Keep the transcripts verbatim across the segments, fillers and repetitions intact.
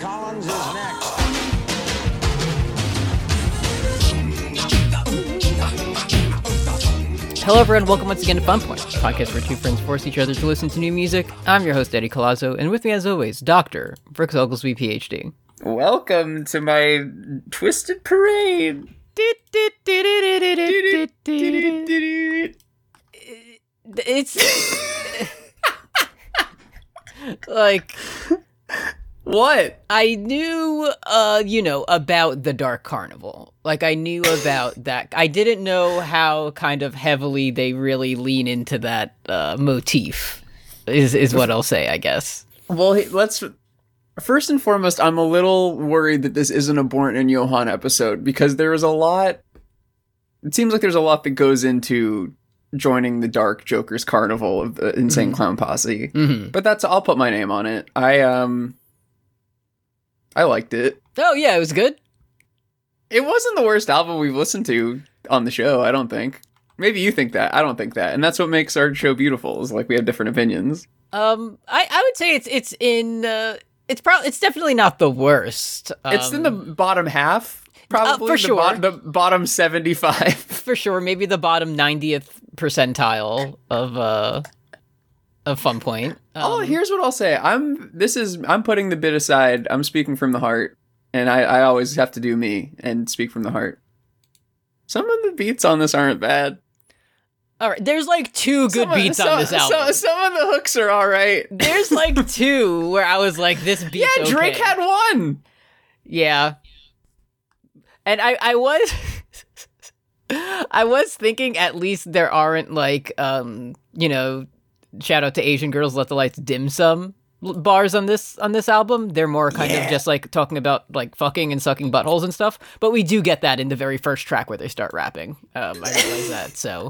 Collins is next. Hello, everyone. Welcome once again to Fun Point, a podcast where two friends force each other to listen to new music. I'm your host, Eddie Colazzo, and with me, as always, Doctor Brooks Oglesby, P H D. Welcome to my twisted parade. It's like what I knew, uh, you know, about the Dark Carnival. Like I knew about that. I didn't know how kind of heavily they really lean into that uh, motif. Is is what I'll say, I guess. Well, let's. First and foremost, I'm a little worried that this isn't a Born and Johan episode because there is a lot. It seems like there's a lot that goes into joining the Dark Joker's Carnival of the Insane mm-hmm. Clown Posse. Mm-hmm. But that's I'll put my name on it. I um, I liked it. Oh yeah, it was good. It wasn't the worst album we've listened to on the show. I don't think. Maybe you think that. I don't think that, and that's what makes our show beautiful. Is like we have different opinions. Um, I I would say it's it's in. Uh... It's probably it's definitely not the worst. Um, it's in the bottom half, probably uh, for the sure. Bo- the bottom seventy-five, for sure. Maybe the bottom ninetieth percentile of uh of Fun Point. Um, oh, here's what I'll say. I'm this is I'm putting the bit aside. I'm speaking from the heart, and I, I always have to do me and speak from the heart. Some of the beats on this aren't bad. All right, there's like two good some, beats some, on this album. Some, some of the hooks are all right. There's like two where I was like, this beat's yeah, Drake okay. had one. Yeah. And I, I was... I was thinking at least there aren't like, um, you know, shout out to Asian Girls, Let the Lights Dim Some bars on this on this album. They're more kind yeah. of just like talking about like fucking and sucking buttholes and stuff. But we do get that in the very first track where they start rapping. Um, I realize that, so...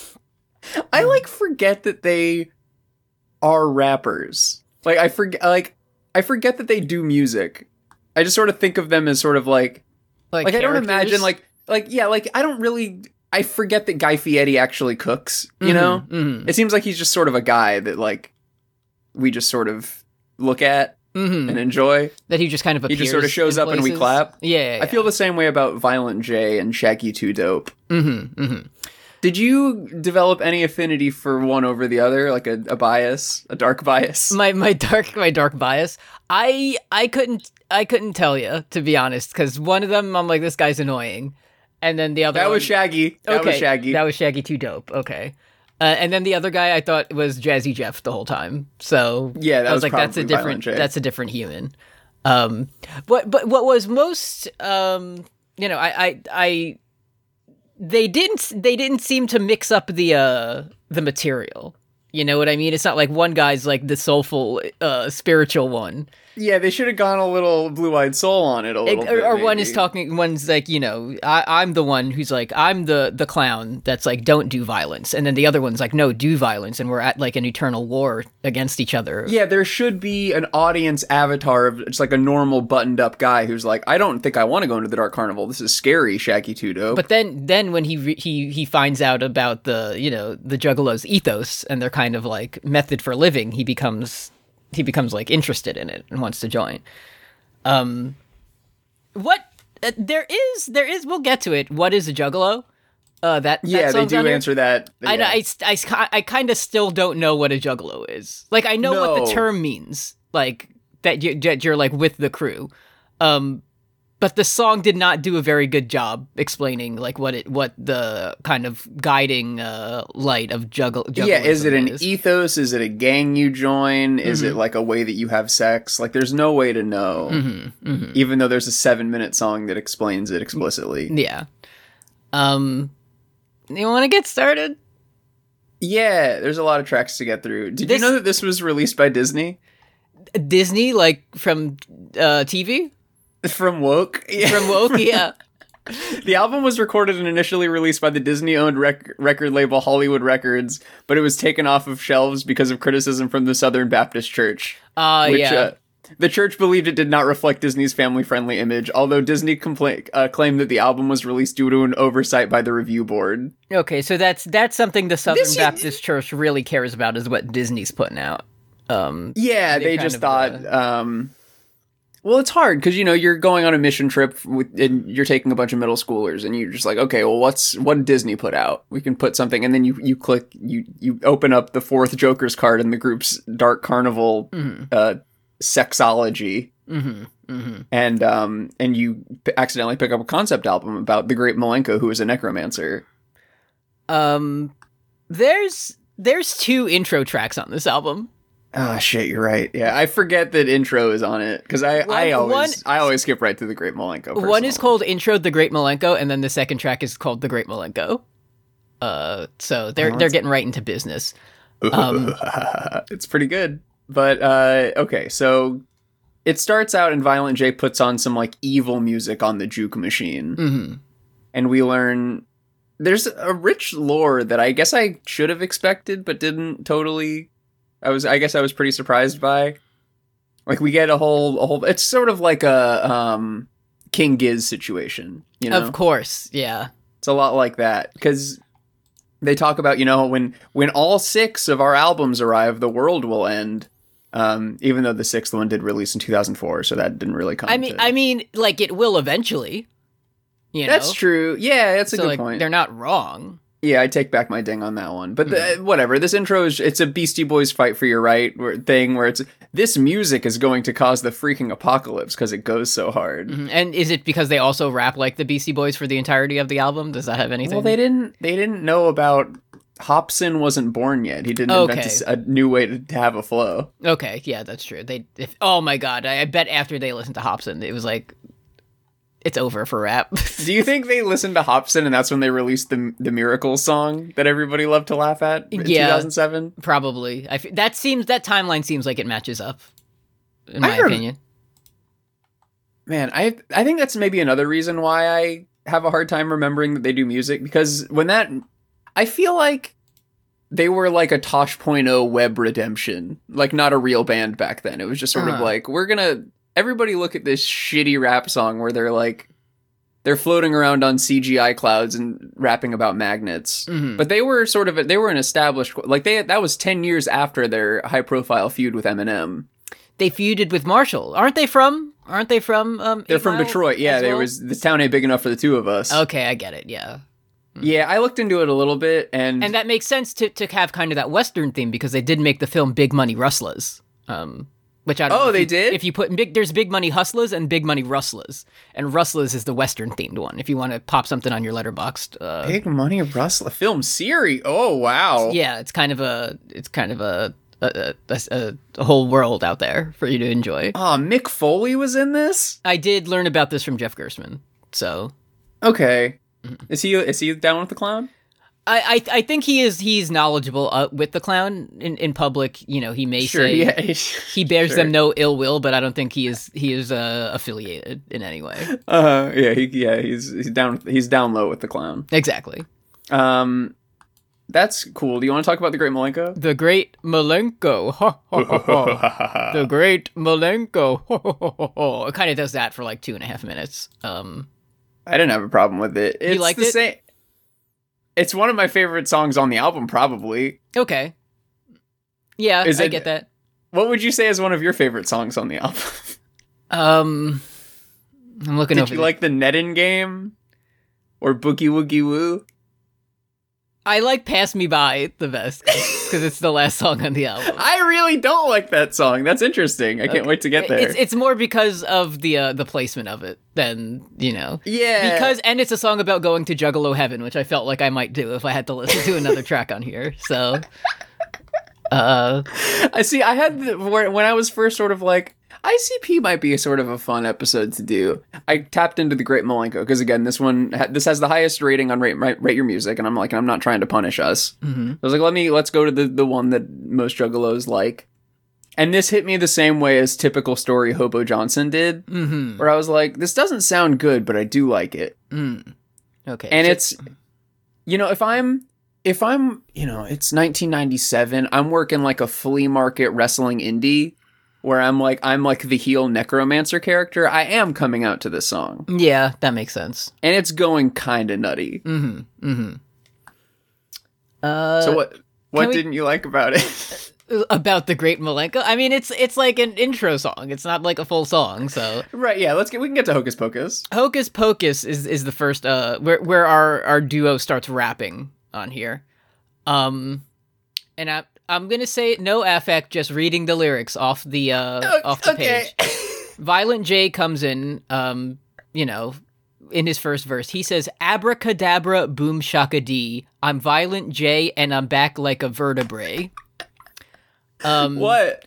I like forget that they are rappers. Like I forget, like I forget that they do music. I just sort of think of them as sort of like, like, like I don't imagine like, like yeah, like I don't really. I forget that Guy Fieri actually cooks. You mm-hmm, know, mm-hmm. It seems like he's just sort of a guy that like we just sort of look at mm-hmm. and enjoy. That he just kind of appears. He just sort of shows up places. and we clap. Yeah, yeah, yeah, I feel the same way about Violent J and Shaggy Two Dope. Mm-hmm, mm-hmm. Did you develop any affinity for one over the other, like a, a bias, a dark bias? My my dark my dark bias. I I couldn't I couldn't tell you, to be honest, because one of them I'm like, this guy's annoying, and then the other that one, was Shaggy. That okay, was Shaggy. That was Shaggy Too Dope. Okay, uh, and then the other guy I thought was Jazzy Jeff the whole time. So yeah, that I was, was like, that's a different that's a different human. Um, but but what was most um, you know, I I I. They didn't. They didn't seem to mix up the uh, the material. You know what I mean? It's not like one guy's like the soulful, uh, spiritual one. Yeah, they should have gone a little Blue-Eyed Soul on it a little it, bit. Or maybe. one is talking. One's like, you know, I, I'm the one who's like, I'm the the clown that's like, don't do violence, and then the other one's like, no, do violence, and we're at like an eternal war against each other. Yeah, there should be an audience avatar of just like a normal buttoned-up guy who's like, I don't think I want to go into the Dark Carnival. This is scary, Shaggy Two Dope. But then, then when he re- he he finds out about the you know the Juggalos' ethos and their kind of like method for living, he becomes he becomes like interested in it and wants to join. Um, what uh, there is there is we'll get to it. What is a Juggalo? Uh, that, that yeah, they do under? answer that. Yeah. I, I, I, I kind of still don't know what a Juggalo is. Like, I know no. what the term means, like that, you, that you're like with the crew. Um, but the song did not do a very good job explaining like what it what the kind of guiding uh, light of juggle. Yeah, is it an is. ethos? Is it a gang you join? Mm-hmm. Is it like a way that you have sex? Like, there's no way to know. Mm-hmm, mm-hmm. Even though there's a seven minute song that explains it explicitly. Yeah. Um, you want to get started? Yeah, there's a lot of tracks to get through. Did this, you know that this was released by Disney? Disney, like from uh, T V? From Woke? Yeah. From Woke, yeah. The album was recorded and initially released by the Disney-owned rec- record label Hollywood Records, but it was taken off of shelves because of criticism from the Southern Baptist Church. Uh, which, yeah. Uh, the church believed it did not reflect Disney's family-friendly image, although Disney compla- uh, claimed that the album was released due to an oversight by the review board. Okay, so that's that's something the Southern This Baptist is- Church really cares about, is what Disney's putting out. Um, yeah, they they kind just of, thought... uh, Um, Well, it's hard because, you know, you're going on a mission trip with, and you're taking a bunch of middle schoolers and you're just like, okay, well, what's what did Disney put out? We can put something. And then you, you click, you, you open up the fourth Joker's card in the group's Dark Carnival mm-hmm. uh, sexology. Mm-hmm. Mm-hmm. And um, and you p- accidentally pick up a concept album about the great Malenko, who is a necromancer. Um, there's there's two intro tracks on this album. Oh shit, you're right. Yeah, I forget that intro is on it because I, one, I always one, I always skip right to the Great Malenko. Personally. One is called Intro the Great Malenko, and then the second track is called The Great Malenko. Uh, so they're oh, they're getting right into business. Um, it's pretty good, but uh, okay, so. It starts out and Violent J puts on some like evil music on the juke machine. Mm-hmm. And we learn there's a rich lore that I guess I should have expected, but didn't totally. I was, I guess I was pretty surprised by. Like we get a whole, a whole, it's sort of like a um, King Giz situation, you know? Of course. Yeah. It's a lot like that because they talk about, you know, when, when all six of our albums arrive, the world will end. Um, even though the sixth one did release in two thousand four, so that didn't really come. I mean, to... I mean, like it will eventually. You know? That's true. Yeah, that's a so, good like, point. They're not wrong. Yeah, I take back my ding on that one. But mm. the, whatever. This intro is it's a Beastie Boys fight for your right thing where it's this music is going to cause the freaking apocalypse because it goes so hard. Mm-hmm. And is it because they also rap like the Beastie Boys for the entirety of the album? Does that have anything? Well, they didn't. They didn't know about. Hobson wasn't born yet. He didn't okay. invent a, a new way to, to have a flow. Okay, yeah, that's true. They, if, oh my god, I, I bet after they listened to Hobson, it was like, it's over for rap. Do you think they listened to Hobson and that's when they released the the Miracles song that everybody loved to laugh at in yeah, two thousand seven? Probably. I f- that seems that timeline seems like it matches up. In my heard, opinion, man, I I think that's maybe another reason why I have a hard time remembering that they do music because when that. I feel like they were like a Tosh point oh web redemption, like not a real band back then. It was just sort uh-huh. of like, we're gonna, everybody look at this shitty rap song where they're like, they're floating around on C G I clouds and rapping about magnets. Mm-hmm. But they were sort of, they were an established, like they, that was ten years after their high profile feud with Eminem. They feuded with Marshall. Aren't they from, aren't they from, um, They're from Detroit. Yeah, there well? was, this town ain't big enough for the two of us. Okay, I get it. Yeah. Yeah, I looked into it a little bit, and and that makes sense to, to have kind of that Western theme because they did make the film Big Money Rustlers, um, which I don't oh know they you, did. If you put big, there's Big Money Hustlers and Big Money Rustlers, and Rustlers is the Western themed one. If you want to pop something on your Letterboxd, uh, Big Money Rustler film series. Oh wow, yeah, it's kind of a it's kind of a a, a a whole world out there for you to enjoy. Oh, Mick Foley was in this. I did learn about this from Jeff Gerstmann. So okay, is he is he down with the clown? I, I I think he is he's knowledgeable uh, with the clown in, in public. You know, he may sure, say yeah, he bears sure. them no ill will, but I don't think he is he is uh, affiliated in any way. Uh, yeah, he, yeah, he's he's down he's down low with the clown. Exactly. Um, that's cool. Do you want to talk about the Great Malenko? The Great Malenko. Ha, ha, ha, ha. The Great Malenko. Ha, ha, ha, ha. It kind of does that for like two and a half minutes. Um, I didn't have a problem with it. It's you liked the it? Same. It's one of my favorite songs on the album, probably. Okay. Yeah, is I it, get that. What would you say is one of your favorite songs on the album? um, I'm looking Did over. you the... like the Nettin' Game? Or Boogie Woogie Woo? I like Pass Me By the best, because it's the last song on the album. I really don't like that song. That's interesting. I can't okay. wait to get there. It's it's more because of the uh, the placement of it than, you know. Yeah. Because, and it's a song about going to Juggalo Heaven, which I felt like I might do if I had to listen to another track on here, so... Uh, I see, I had, the, when I was first sort of like, I C P might be a sort of a fun episode to do. I tapped into the Great Malenko because again, this one this has the highest rating on Rate, Rate Your Music, and I'm like, I'm not trying to punish us. Mm-hmm. I was like, let me let's go to the the one that most juggalos like, and this hit me the same way as Typical Story Hobo Johnson did, mm-hmm. where I was like, this doesn't sound good, but I do like it. Mm. Okay, and so- it's, you know, if I'm. If I'm, you know, it's nineteen ninety-seven, I'm working like a flea market wrestling indie where I'm like, I'm like the heel necromancer character. I am coming out to this song. Yeah, that makes sense. And it's going kind of nutty. Mm-hmm. Mm-hmm. Uh, so what, what we, didn't you like about it? about the Great Malenko. I mean, it's it's like an intro song. It's not like a full song. So right, yeah. Let's get we can get to Hocus Pocus. Hocus Pocus is is the first uh where where our our duo starts rapping on here. Um, and I I'm gonna say no affect, just reading the lyrics off the uh off the okay. page. Violent J comes in. Um, you know. In his first verse, he says, "Abracadabra, boom shaka dee. I'm Violent J, and I'm back like a vertebrae." Um, what?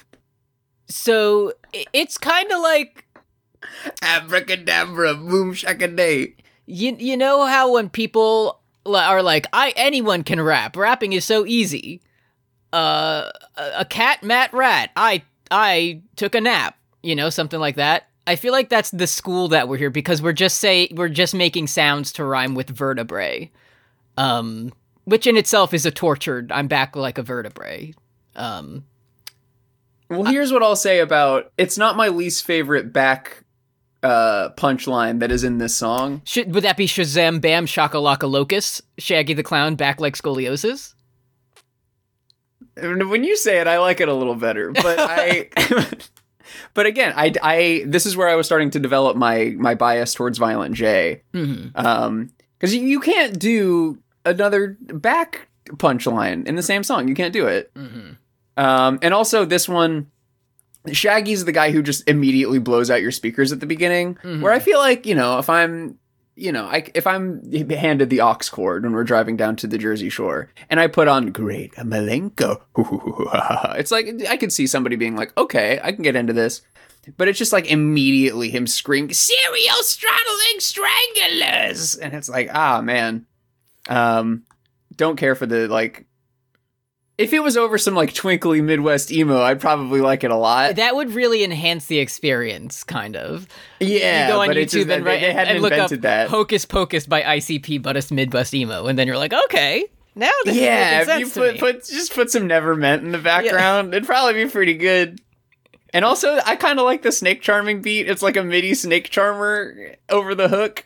So it's kind of like abracadabra, boom shaka day. You you know how when people are like, "I anyone can rap. Rapping is so easy." Uh, a, a cat, mat, rat. I I took a nap. You know, something like that. I feel like that's the school that we're here because we're just say we're just making sounds to rhyme with vertebrae, um, which in itself is a tortured. I'm back like a vertebrae. Um, well, here's I, what I'll say about it's not my least favorite back uh, punchline that is in this song. Should would that be Shazam Bam Shakalaka Locus Shaggy the Clown back like scoliosis? When you say it, I like it a little better, but I. But again, I, I, this is where I was starting to develop my, my bias towards Violent J. Mm-hmm. Um, because you, you can't do another back punchline in the same song. You can't do it. Mm-hmm. Um, and also this one, Shaggy's the guy who just immediately blows out your speakers at the beginning. Mm-hmm. Where I feel like, you know, if I'm, you know, I, if I'm handed the aux cord when we're driving down to the Jersey Shore and I put on Great Malenko, it's like, I could see somebody being like, okay, I can get into this. But it's just like immediately him screaming, "Serial straddling stranglers!" And it's like, ah, man. Um, don't care for the, like, if it was over some, like, twinkly Midwest emo, I'd probably like it a lot. That would really enhance the experience, kind of. Yeah, you go on but YouTube it's just, and, they, they hadn't and look up that. Hocus Pocus by I C P, but it's Midwest emo, and then you're like, okay, now this yeah, is making sense if you put, to me. put just put some Neverment in the background, yeah. It'd probably be pretty good. And also, I kind of like the Snake Charming beat. It's like a MIDI Snake Charmer over the hook.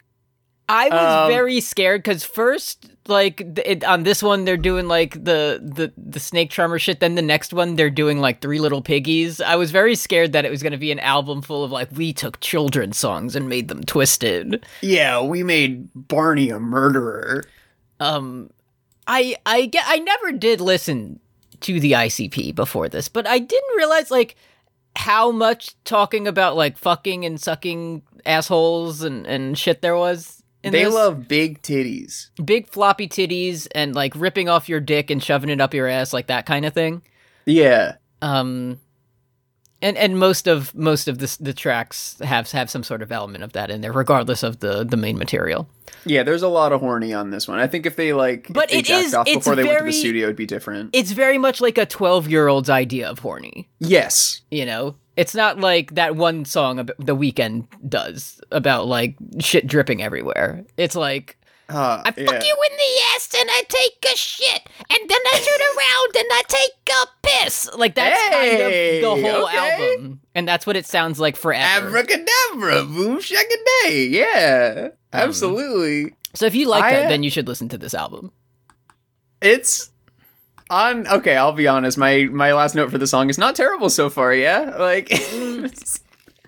I was um, very scared because first, like it, on this one, they're doing like the, the the Snake Charmer shit. Then the next one, they're doing like Three Little Piggies. I was very scared that it was going to be an album full of like we took children's songs and made them twisted. Yeah, we made Barney a murderer. Um, I I get I never did listen to the I C P before this, but I didn't realize like how much talking about like fucking and sucking assholes and and shit there was. They this. love big titties. Big floppy titties and like ripping off your dick and shoving it up your ass, like that kind of thing. Yeah. Um and and most of most of the the tracks have have some sort of element of that in there, regardless of the the main material. Yeah, there's a lot of horny on this one. I think if they like but if they it jacked is, off it's before they very, went to the studio, it'd be different. It's very much like a twelve-year-old's idea of horny. Yes. You know? It's not like that one song about The Weeknd does about like shit dripping everywhere. It's like uh, I yeah. fuck you in the ass and I take a shit and then I turn around and I take a piss. Like that's hey, kind of the whole okay. album, and that's what it sounds like forever. Abracadabra, boom shakaday. Yeah, um, absolutely. So if you like I, that, then you should listen to this album. It's. On okay, I'll be honest. My my last note for the song is not terrible so far. Yeah, like here's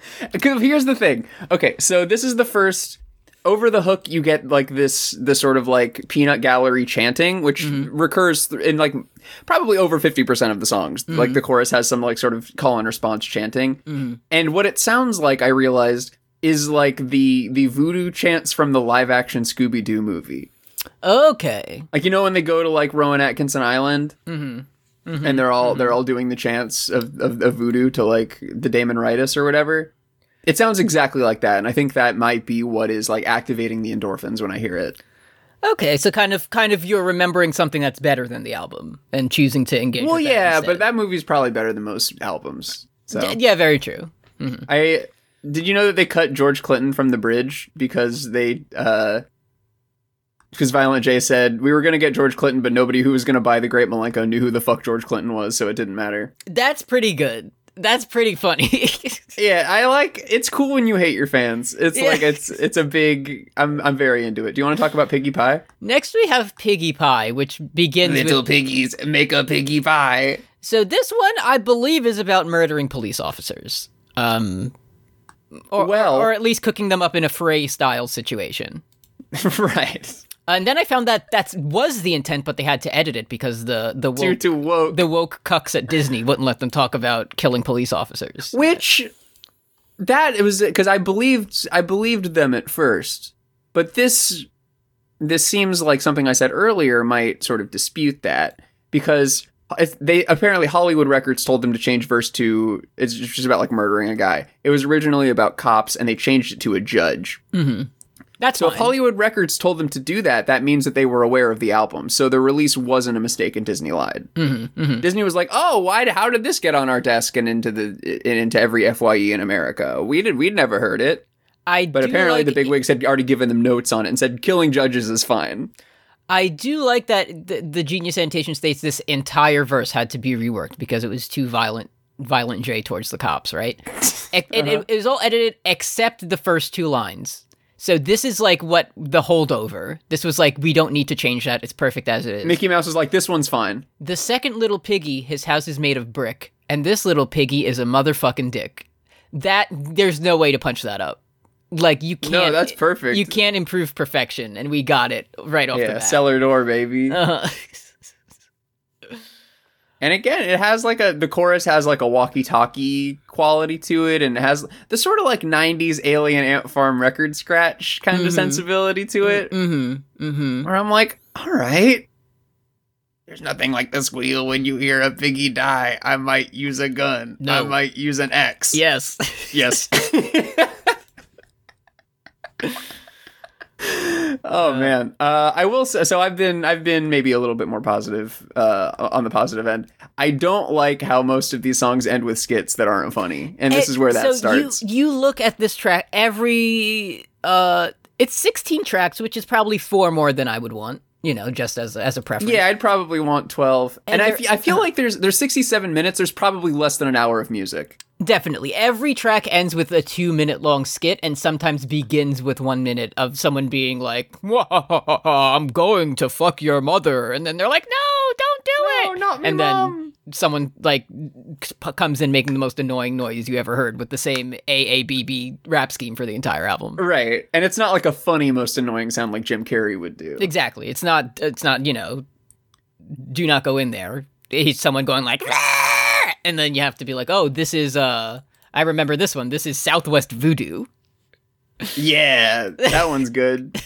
the thing. Okay, so this is the first over the hook. You get like this this sort of like peanut gallery chanting, which mm-hmm. recurs in like probably over fifty percent of the songs. Mm-hmm. Like the chorus has some like sort of call and response chanting, mm-hmm. and what it sounds like, I realized, is like the the voodoo chants from the live action Scooby Doo movie. Okay. Like, you know, when they go to like Rowan Atkinson Island mm-hmm. Mm-hmm. and they're all mm-hmm. they're all doing the chants of, of, of voodoo to like the Daemonitis or whatever. It sounds exactly like that, and I think that might be what is like activating the endorphins when I hear it. Okay, so kind of kind of you're remembering something that's better than the album and choosing to engage well, with that yeah, instead. But that movie's probably better than most albums. So D- yeah, very true. Mm-hmm. I did you know that they cut George Clinton from the bridge because they uh because Violent J said, we were going to get George Clinton, but nobody who was going to buy the Great Malenko knew who the fuck George Clinton was, so it didn't matter. That's pretty good. That's pretty funny. Yeah, I like, it's cool when you hate your fans. It's yeah. like, it's it's a big, I'm I'm very into it. Do you want to talk about Piggy Pie? Next we have Piggy Pie, which begins Little with... piggies make a piggy pie. So this one, I believe, is about murdering police officers. Um, or, Well- or, or at least cooking them up in a Fray-style situation. Right. And then I found that that was the intent, but they had to edit it because the the Due woke, to woke. the woke cucks at Disney wouldn't let them talk about killing police officers. Which that it was because I believed I believed them at first, but this this seems like something I said earlier might sort of dispute that because if they apparently Hollywood Records told them to change verse to it's just about like murdering a guy. It was originally about cops, and they changed it to a judge. Mm-hmm. That's So fine. if Hollywood Records told them to do that, that means that they were aware of the album. So the release wasn't a mistake, and Disney lied. Mm-hmm, mm-hmm. Disney was like, "Oh, why? How did this get on our desk and into the and into every F Y E in America? We did. We'd never heard it." I But do apparently, like, the bigwigs had already given them notes on it and said, "Killing judges is fine." I do like that the, the Genius Annotation states this entire verse had to be reworked because it was too violent, violent J towards the cops, right? it, it, Uh-huh. it was all edited except the first two lines. So this is like what the holdover. This was like, we don't need to change that. It's perfect as it is. Mickey Mouse was like, "This one's fine." The second little piggy, his house is made of brick, and this little piggy is a motherfucking dick. That, there's no way to punch that up. Like, you can't. No, that's perfect. You can't improve perfection, and we got it right off the Yeah, bat. cellar door, baby. Uh, And again, it has like a the chorus has like a walkie-talkie quality to it, and it has the sort of like nineties Alien Ant Farm record scratch kind Mhm. of sensibility to it. mm-hmm, mm-hmm. Where I'm like, all right. There's nothing like the squeal when you hear a piggy die. I might use a gun. No. I might use an X. Yes. Yes. Oh man, uh, I will say, so I've been I've been maybe a little bit more positive uh, on the positive end. I don't like how most of these songs end with skits that aren't funny, and this It- is where that so starts. You, you look at this track, every, uh, it's sixteen tracks, which is probably four more than I would want, you know, just as, as a preference. Yeah, I'd probably want twelve, and, And I there- fe- I feel like there's there's sixty-seven minutes. There's probably less than an hour of music. Definitely. Every track ends with a two minute long skit and sometimes begins with one minute of someone being like, I'm going to fuck your mother. And then they're like, no, don't do No, it. not me, and Mom. then someone like p- comes in making the most annoying noise you ever heard with the same A A B B rap scheme for the entire album. Right, and it's not like a funny, most annoying sound like Jim Carrey would do. Exactly. It's not, it's not, you know, do not go in there. It's someone going like, and then you have to be like, oh, this is, uh, I remember this one. This is Southwest Voodoo. Yeah, that one's good.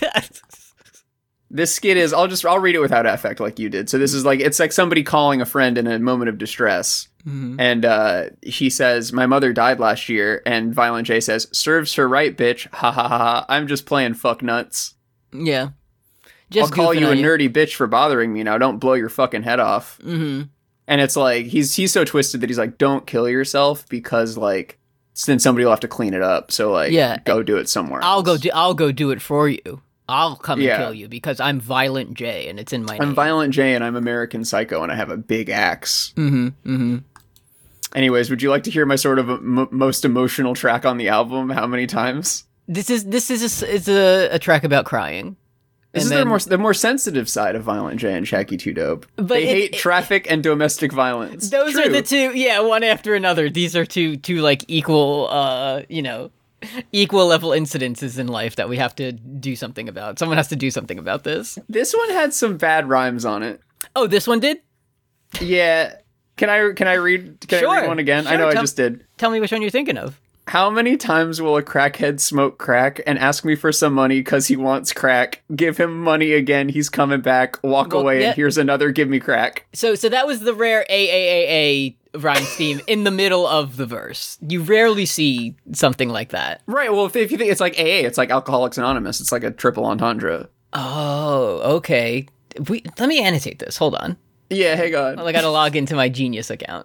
This skit is, I'll just, I'll read it without affect like you did. So this is like, it's like somebody calling a friend in a moment of distress. Mhm. And uh, he says, my mother died last year. And Violent J says, serves her right, bitch. Ha ha ha ha. I'm just playing fuck nuts. Yeah. Just I'll call goofing you a on nerdy bitch for bothering me now. Don't blow your fucking head off. Mm-hmm. And it's like, he's he's so twisted that he's like, don't kill yourself because like, then somebody will have to clean it up. So like, Yeah. go do it somewhere I'll else. go do I'll go do it for you. I'll come and Yeah. kill you because I'm Violent J and it's in my I'm name. Violent J and I'm American Psycho and I have a big axe. Mm-hmm. Mm-hmm. Anyways, would you like to hear my sort of m- most emotional track on the album? How many times? This is this is a, is a, a track about crying. This And is then- the more the more sensitive side of Violent J and Shaggy Two Dope. But they it- hate it- traffic and domestic violence. Those True. are the two, yeah, one after another. These are two two like equal, uh, you know, equal level incidences in life that we have to do something about. Someone has to do something about this. This one had some bad rhymes on it. Oh, this one did? Yeah. Can I can I read can I Sure. read one again? I Sure, know I tell- just did. Tell me which one you're thinking of. How many times will a crackhead smoke crack and ask me for some money because he wants crack? Give him money again. He's coming back. Walk Well, away yeah. and here's another. Give me crack. So, so that was the rare A A A A rhyme scheme in the middle of the verse. You rarely see something like that. Right. Well, if, if you think it's like A A, it's like Alcoholics Anonymous. It's like a triple entendre. Oh, okay. We, let me annotate this. Hold on. Yeah. Hang on. Well, I gotta log into my Genius account.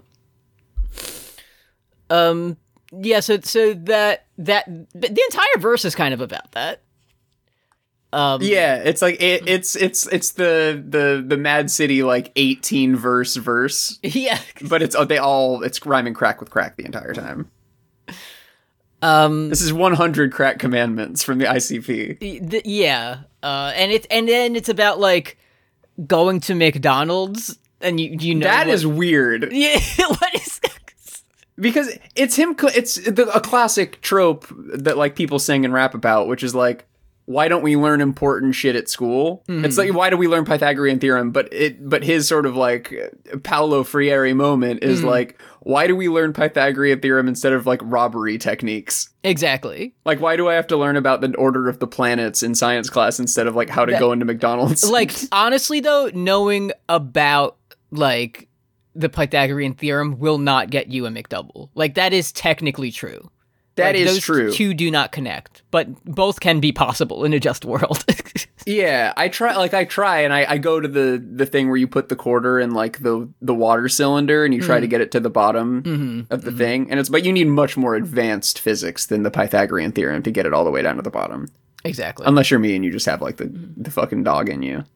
Um, yeah. So, so that that the entire verse is kind of about that. Um, Yeah, it's like it, it's it's it's the the the Mad City like eighteen verse verse, yeah. but it's they all it's rhyming crack with crack the entire time. Um, This is one hundred crack commandments from the I C P. th- yeah. Uh, and it's and then it's about like going to McDonald's And you you know that what, is weird. Yeah, what is Because it's him. It's the, a classic trope that like people sing and rap about, which is like, why don't we learn important shit at school? Mm-hmm. It's like, why do we learn Pythagorean theorem? But it, but his sort of like Paulo Freire moment is mm-hmm. like, why do we learn Pythagorean theorem instead of like robbery techniques? Exactly. Like, why do I have to learn about the order of the planets in science class instead of like how to that, go into McDonald's? Like, honestly though, knowing about like the Pythagorean theorem will not get you a McDouble. Like, that is technically true. That like, is those true. Two do not connect, but both can be possible in a just world. Yeah, I try. Like I try, and I, I go to the, the thing where you put the quarter in like the the water cylinder, and you try mm. to get it to the bottom mm-hmm. of the mm-hmm. thing. And it's but you need much more advanced physics than the Pythagorean theorem to get it all the way down to the bottom. Exactly. Unless you're me and you just have like the mm-hmm. the fucking dog in you.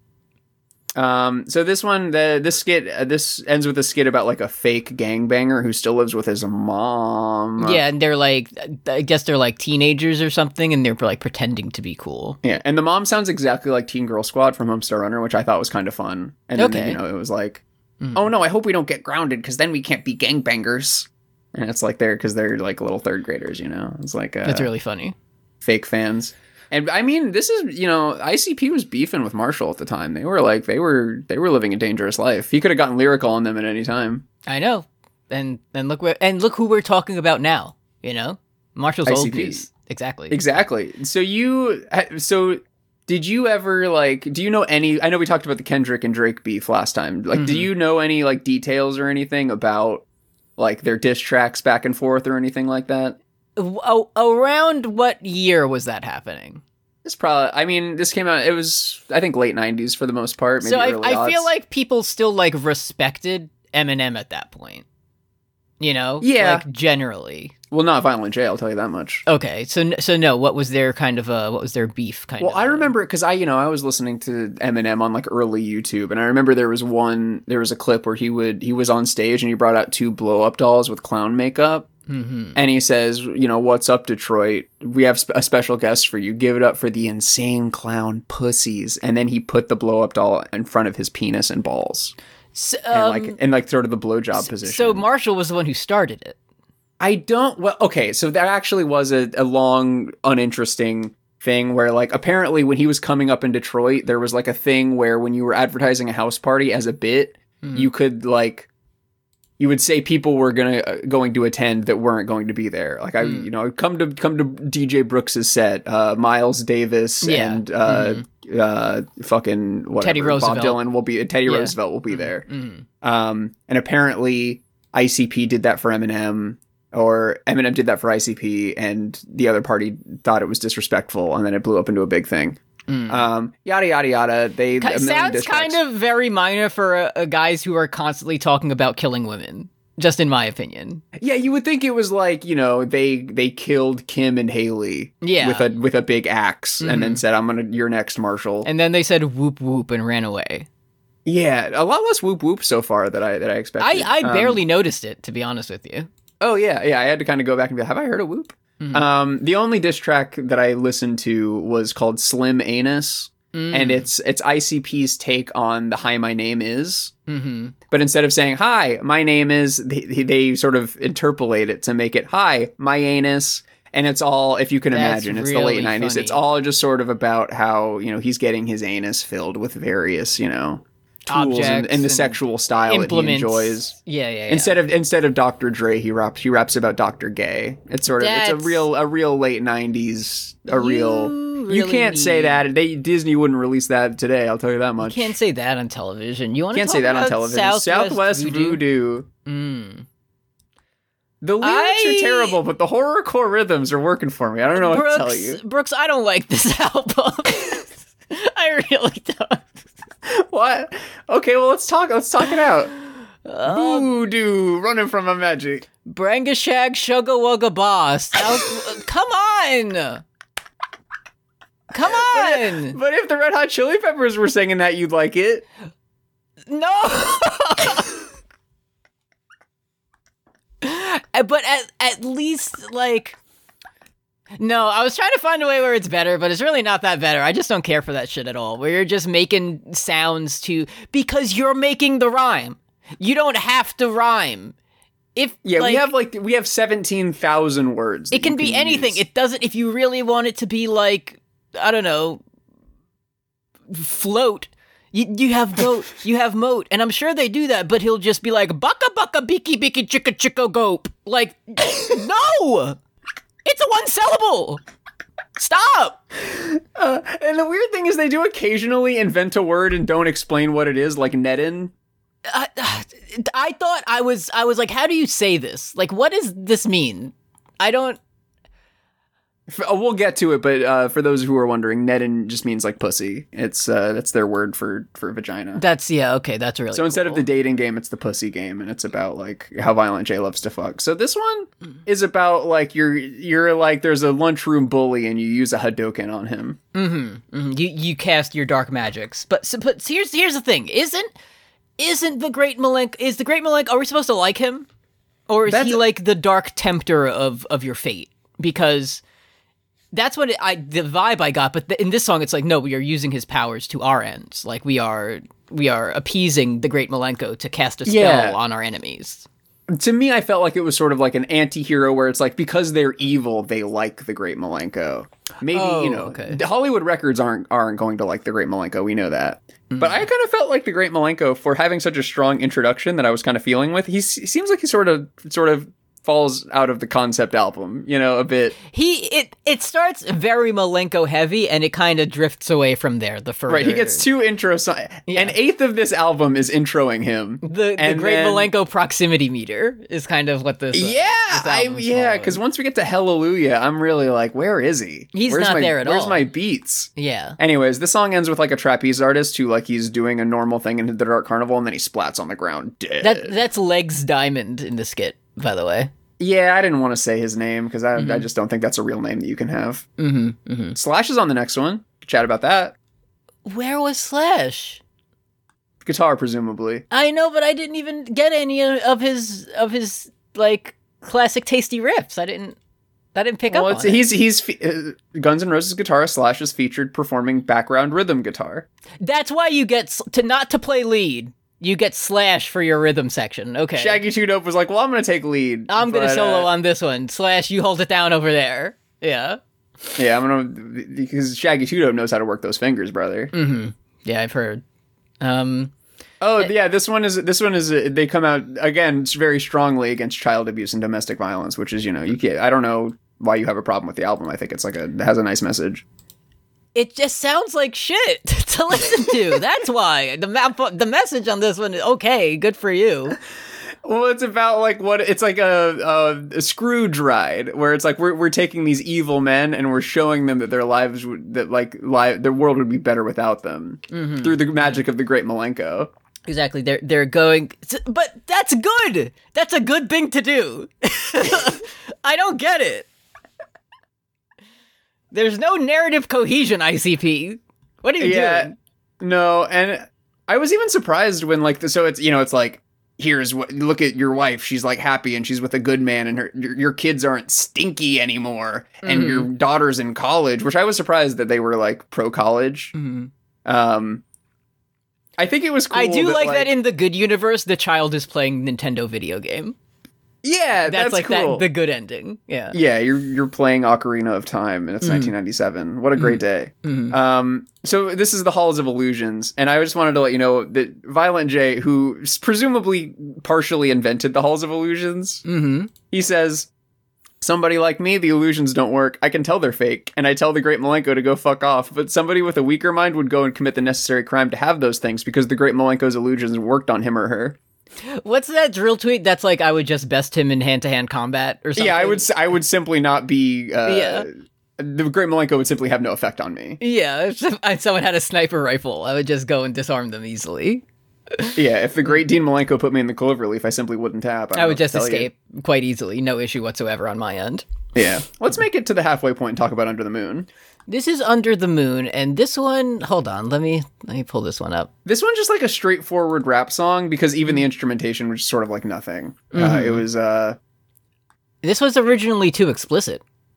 Um, so this one, the this skit, uh, this ends with a skit about like a fake gangbanger who still lives with his mom. Yeah, and they're like, I guess they're like teenagers or something, and they're like pretending to be cool. Yeah, and the mom sounds exactly like Teen Girl Squad from Homestar Runner, which I thought was kind of fun. And then, okay. you know, it was like, mm. oh no, I hope we don't get grounded because then we can't be gangbangers. And it's like they're because they're like little third graders, you know. It's like uh, that's really funny. Fake fans. And I mean, this is, you know, I C P was beefing with Marshall at the time. They were like, they were, they were living a dangerous life. He could have gotten lyrical on them at any time. I know. And and look where, and look who we're talking about now, you know? Marshall's I C P. Old piece. Exactly. Exactly. So you, so did you ever like, do you know any, I know we talked about the Kendrick and Drake beef last time. Like, mm-hmm. do you know any like details or anything about like their diss tracks back and forth or anything like that? Oh, around what year was that happening? It's probably, I mean, this came out, it was, I think, late nineties for the most part. Maybe so I, early I aughts. feel like people still, like, respected Eminem at that point. You know? Yeah. Like, generally. Well, not Violent J, I'll tell you that much. Okay, so so no, what was their kind of, uh, what was their beef kind well, of? Well, I remember, because I, you know, I was listening to Eminem on, like, early YouTube, and I remember there was one, there was a clip where he would, he was on stage, and he brought out two blow-up dolls with clown makeup. Mm-hmm. And he says, you know, what's up, Detroit? We have sp- a special guest for you. Give it up for the insane clown pussies. And then he put the blow up doll in front of his penis and balls. So, um, and like, and like sort of the blowjob so, position. So Marshall was the one who started it. I don't, well, okay. So that actually was a, a long, uninteresting thing where like, apparently when he was coming up in Detroit, there was like a thing where when you were advertising a house party as a bit, mm. you could like, you would say people were gonna uh, going to attend that weren't going to be there. Like I, mm. you know, come to come to D J Brooks's set. Uh, Miles Davis yeah. and uh, mm. uh, fucking whatever. Teddy Roosevelt. Bob Dylan will be. Teddy yeah. Roosevelt will be there. Mm. Um, and apparently I C P did that for Eminem, or Eminem did that for I C P, and the other party thought it was disrespectful, and then it blew up into a big thing. Mm. Um, yada yada yada. They sounds kind of very minor for uh, uh, guys who are constantly talking about killing women. Just in my opinion. Yeah, you would think it was like, you know, they they killed Kim and Haley. Yeah. with a with a big axe, mm-hmm. and then said, "I'm gonna, you're next, Marshall." And then they said whoop whoop and ran away. Yeah, a lot less whoop whoop so far that I that I expected. I I um, barely noticed it, to be honest with you. Oh yeah, yeah. I had to kind of go back and be like, have I heard a whoop? Mm-hmm. Um, the only diss track that I listened to was called Slim Anus. Mm. And it's it's I C P's take on the "Hi, my name is," mm-hmm. but instead of saying "Hi, my name is," they, they sort of interpolate it to make it "Hi, my anus," and it's all, if you can That's imagine, it's really the late nineties. funny. It's all just sort of about how, you know, he's getting his anus filled with various, you know, tools and, and the and sexual style that he enjoys. Yeah, yeah, yeah. Instead of instead of Doctor Dre, he raps he raps about Doctor Gay. It's sort of That's, it's a real a real late nineties a real. Really you can't need... say that. They, Disney wouldn't release that today. I'll tell you that much. You can't say that on television. You want can't to say that about on television. Southwest, Southwest Voodoo. Voodoo. Mm. The lyrics I... are terrible, but the horrorcore rhythms are working for me. I don't know Brooks, what to tell you. Brooks, I don't like this album. I really don't. What? Okay, well let's talk. Let's talk it out. Uh, Voodoo, running from a magic. Brangashag Shugga Wugga Boss. South... Come on. Come on! But if, but if the Red Hot Chili Peppers were singing that, you'd like it. No! But at, at least, like, No, I was trying to find a way where it's better, but it's really not that better. I just don't care for that shit at all. Where you're just making sounds to because you're making the rhyme. You don't have to rhyme. If Yeah, like, we have like we have seventeen thousand words. it can be anything. Use. It doesn't if you really want it to be like I don't know, float. You you have goat, you have moat, and I'm sure they do that, but he'll just be like baka baka biki biki chicka chicka gope. Like no. It's a one syllable. Stop. Uh, and the weird thing is they do occasionally invent a word and don't explain what it is, like Nedin. Uh, I thought I was I was like, how do you say this? Like, what does this mean? I don't. F- uh, We'll get to it, but uh, for those who are wondering, Nedin just means like pussy. It's uh, that's their word for for vagina. That's yeah, okay, that's really. So instead cool. of the dating game, it's the pussy game, and it's about like how Violent J loves to fuck. So this one is about like you're you're like there's a lunchroom bully, and you use a Hadoken on him. Mm-hmm, mm-hmm. You you cast your dark magics, but so, but here's here's the thing: isn't isn't the Great Malenko is the Great Malenko? Are we supposed to like him, or is That's he a- like the dark tempter of of your fate? Because that's what it, I the vibe I got. But th- in this song, it's like no, we are using his powers to our ends. Like we are we are appeasing the Great Malenko to cast a spell Yeah. on our enemies. To me, I felt like it was sort of like an anti-hero where it's like because they're evil, they like the Great Malenko. Maybe Oh, you know, okay. the Hollywood records aren't aren't going to like the Great Malenko. We know that. Mm-hmm. But I kind of felt like the Great Malenko for having such a strong introduction that I was kind of feeling with. He's, he seems like he sort of sort of falls out of the concept album, you know, a bit. He it it starts very Malenko heavy, and it kind of drifts away from there. The further Right, he gets two intro songs. Yeah. An eighth of this album is introing him. the the and Great then- Malenko proximity meter is kind of what this. Uh, Yeah, this I album's yeah, following. because once we get to Hallelujah, I'm really like, where is he? He's Where's not my, there at Where's all. my beats? yeah. Anyways, the song ends with like a trapeze artist who like he's doing a normal thing in the Dark Carnival, and then he splats on the ground dead. That that's Legs Diamond in the skit, by the way. Yeah, I didn't want to say his name because I, Mm-hmm. I just don't think that's a real name that you can have. Mm-hmm, mm-hmm. Slash is on the next one. Chat about that. Where was Slash? Guitar, presumably. I know, but I didn't even get any of his of his like classic tasty riffs. I didn't. I didn't pick Well, up it's, on it. he's he's fe- uh, Guns N' Roses guitarist Slash is featured performing background rhythm guitar. That's why you get s- to not to play lead. You get Slash for your rhythm section. Okay. Shaggy Two Dope was like, "Well, I'm going to take lead. I'm gonna but, solo uh, on this one. Slash, you hold it down over there. Yeah. Yeah, I'm gonna because Shaggy Two Dope knows how to work those fingers, brother. Mm-hmm. Yeah, I've heard. Um. Oh yeah, this one is this one is uh, they come out again very strongly against child abuse and domestic violence, which is you know you can't. I don't know why you have a problem with the album. I think it's like a it has a nice message. It just sounds like shit to listen to. That's why the map, the message on this one is okay. Good for you. Well, it's about like what it's like a, a, a Scrooge ride where it's like we're we're taking these evil men and we're showing them that their lives would that like li- their world would be better without them Mm-hmm. through the magic of the Great Malenko. Exactly. They're they're going, but that's good. That's a good thing to do. I don't get it. There's no narrative cohesion, I C P. What are you Yeah, doing? no, and I was even surprised when like the, so it's you know it's like here's what look at your wife, she's like happy and she's with a good man, and her your, your kids aren't stinky anymore, and Mhm. your daughter's in college, which I was surprised that they were like pro college. Mm-hmm. Um, I think it was cool. I do that, like, that in the good universe, the child is playing Nintendo video game. yeah, That's, that's, like cool. that the good ending. Yeah. Yeah, you're you're playing Ocarina of Time, and it's Mhm. nineteen ninety-seven. What a great day! Mhm. Um, so this is the Halls of Illusions, and I just wanted to let you know that Violent J, who s- presumably partially invented the Halls of Illusions, Mm-hmm. he says, "Somebody like me, the illusions don't work. I can tell they're fake, and I tell the Great Malenko to go fuck off. But somebody with a weaker mind would go and commit the necessary crime to have those things because the Great Malenko's illusions worked on him or her." What's that drill tweet? That's like I would just best him in hand-to-hand combat or something. Yeah, I would. s- I would simply not be. Uh, Yeah. The Great Malenko would simply have no effect on me. Yeah, if some- if someone had a sniper rifle, I would just go and disarm them easily. Yeah, if the Great Dean Malenko put me in the Cloverleaf, I simply wouldn't tap. I would just tell you. escape quite easily, no issue whatsoever on my end. Yeah. Let's make it to the halfway point and talk about Under the Moon. This is Under the Moon, and this one, hold on, let me let me pull this one up. This one's just like a straightforward rap song because even the instrumentation was sort of like nothing. Uh, Mhm. it was, uh, This was originally too explicit.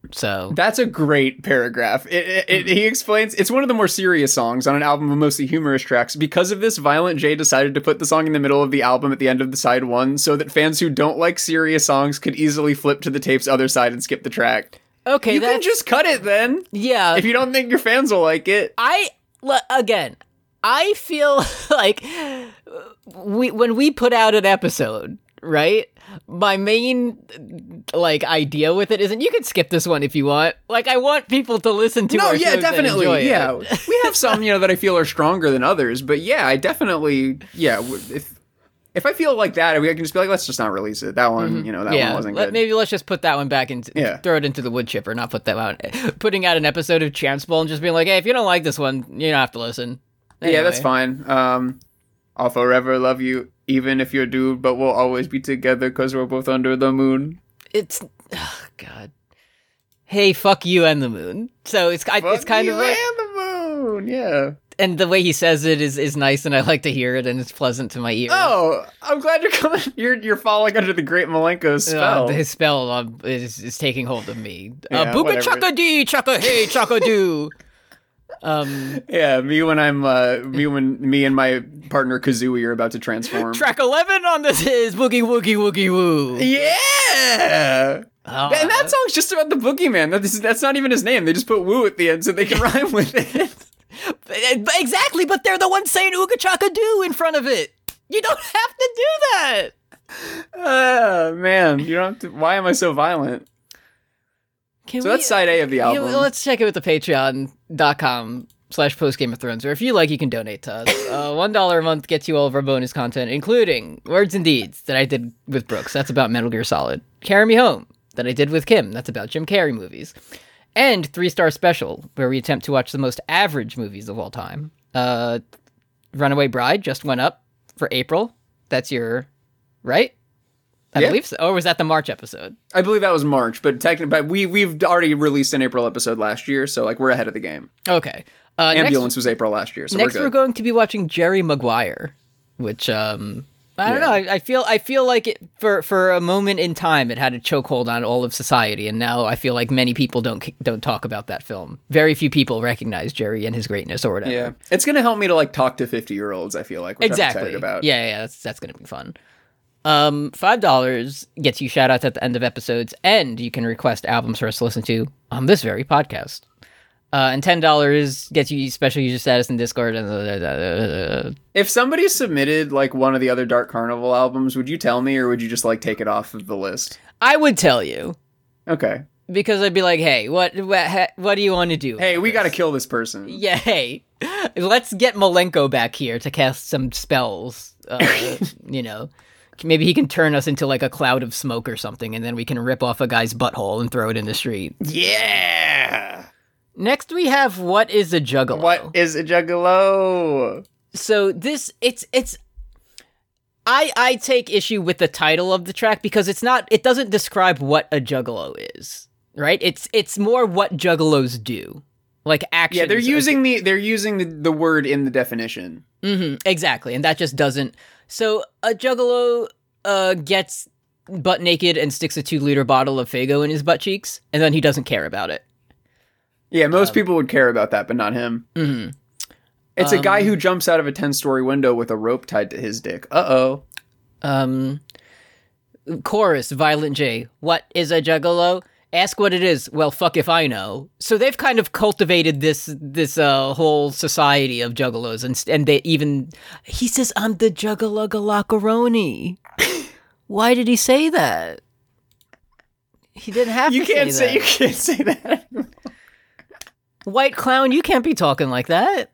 So that's a great paragraph. It, it, it, he explains it's one of the more serious songs on an album of mostly humorous tracks. Because of this, Violent J decided to put the song in the middle of the album at the end of the side one, so that fans who don't like serious songs could easily flip to the tape's other side and skip the track. Okay, you that's... can just cut it then. Yeah, if you don't think your fans will like it. I again, I feel like we when we put out an episode, right? My main like idea with it isn't you can skip this one if you want. Like I want people to listen to. No, our yeah, shows definitely. And enjoy yeah, it. We have some, you know, that I feel are stronger than others, but yeah, I definitely, yeah. If if I feel like that, we can just be like, let's just not release it. That one, mm-hmm. you know, that yeah, one wasn't let, good. Maybe let's just put that one back and yeah. throw it into the wood chipper, not put that out. Putting out an episode of Chance Ball and just being like, hey, if you don't like this one, you don't have to listen. Anyway. Yeah, that's fine. Um, I'll forever love you. Even if you're dude, but we'll always be together because we're both under the moon. It's, oh, God. Hey, fuck you and the moon. So it's, I, it's kind of like... and the moon, yeah. And the way he says it is, is nice, and I like to hear it, and it's pleasant to my ears. Oh, I'm glad you're coming. You're you're falling under the Great Malenko spell. Uh, his spell uh, is is taking hold of me. Yeah, uh, Booka chaka dee, chaka hey, chaka do. Um, yeah, me when I'm uh, me when me and my partner Kazooie are about to transform. Track eleven on this is Boogie Woogie Woogie Woo. Yeah. Uh, and that song's just about the boogeyman. That's that's not even his name. They just put woo at the end so they can rhyme with it. Exactly, but they're the ones saying Ooga Chaka Do in front of it. You don't have to do that. Oh, uh, man. You don't have to. Why am I so violent? Can so we, that's side A of the album. You know, let's check it with the patreon.com slash post Game of Thrones, or if you like, you can donate to us. Uh, one dollar a month gets you all of our bonus content, including Words and Deeds that I did with Brooks. That's about Metal Gear Solid. Carry Me Home that I did with Kim. That's about Jim Carrey movies. And Three Star Special, where we attempt to watch the most average movies of all time. Uh, Runaway Bride just went up for April. That's your, right? I yeah. believe so. Or was that the March episode? I believe that was March, but technically, but we we've already released an April episode last year, so like we're ahead of the game. Okay. Uh, Ambulance next, was April last year, so next we're good. we're going to be watching Jerry Maguire, which um. I don't yeah. know. I, I feel I feel like it, for for a moment in time it had a chokehold on all of society, and now I feel like many people don't don't talk about that film. Very few people recognize Jerry and his greatness or whatever. Yeah, it's gonna help me to like talk to fifty year olds. I feel like which exactly. I'm excited about. Yeah, yeah, that's that's gonna be fun. Um, five dollars gets you shout outs at the end of episodes, and you can request albums for us to listen to on this very podcast. Uh, and ten dollars gets you special user status in Discord. And uh, if somebody submitted like one of the other Dark Carnival albums, would you tell me, or would you just like take it off of the list? I would tell you. Okay. Because I'd be like, hey, what what, what do you want to do? Hey, we got to kill this person. Yeah, hey, let's get Malenko back here to cast some spells. Uh, you know, maybe he can turn us into like a cloud of smoke or something, and then we can rip off a guy's butthole and throw it in the street. Yeah. Next, we have What is a Juggalo? What is a Juggalo? So this, it's, it's, I, I take issue with the title of the track because it's not, it doesn't describe what a Juggalo is, right? It's, it's more what Juggalos do. Like actions. Yeah, they're using the, they're using the, the word in the definition. Mm-hmm, exactly. And that just doesn't, so a Juggalo, uh, gets butt naked and sticks a two liter bottle of Faygo in his butt cheeks, and then he doesn't care about it. Yeah, most um, people would care about that, but not him. Mm-hmm. It's um, a guy who jumps out of a ten-story window with a rope tied to his dick. Uh-oh. Um, chorus, Violent J. What is a Juggalo? Ask what it is. Well, fuck if I know. So they've kind of cultivated this this uh, whole society of Juggalos, and and they even... He says, I'm the Juggalo-Galacaroni. Why did he say that? He didn't have you to can't say, say that. You can't say that. White clown, you can't be talking like that.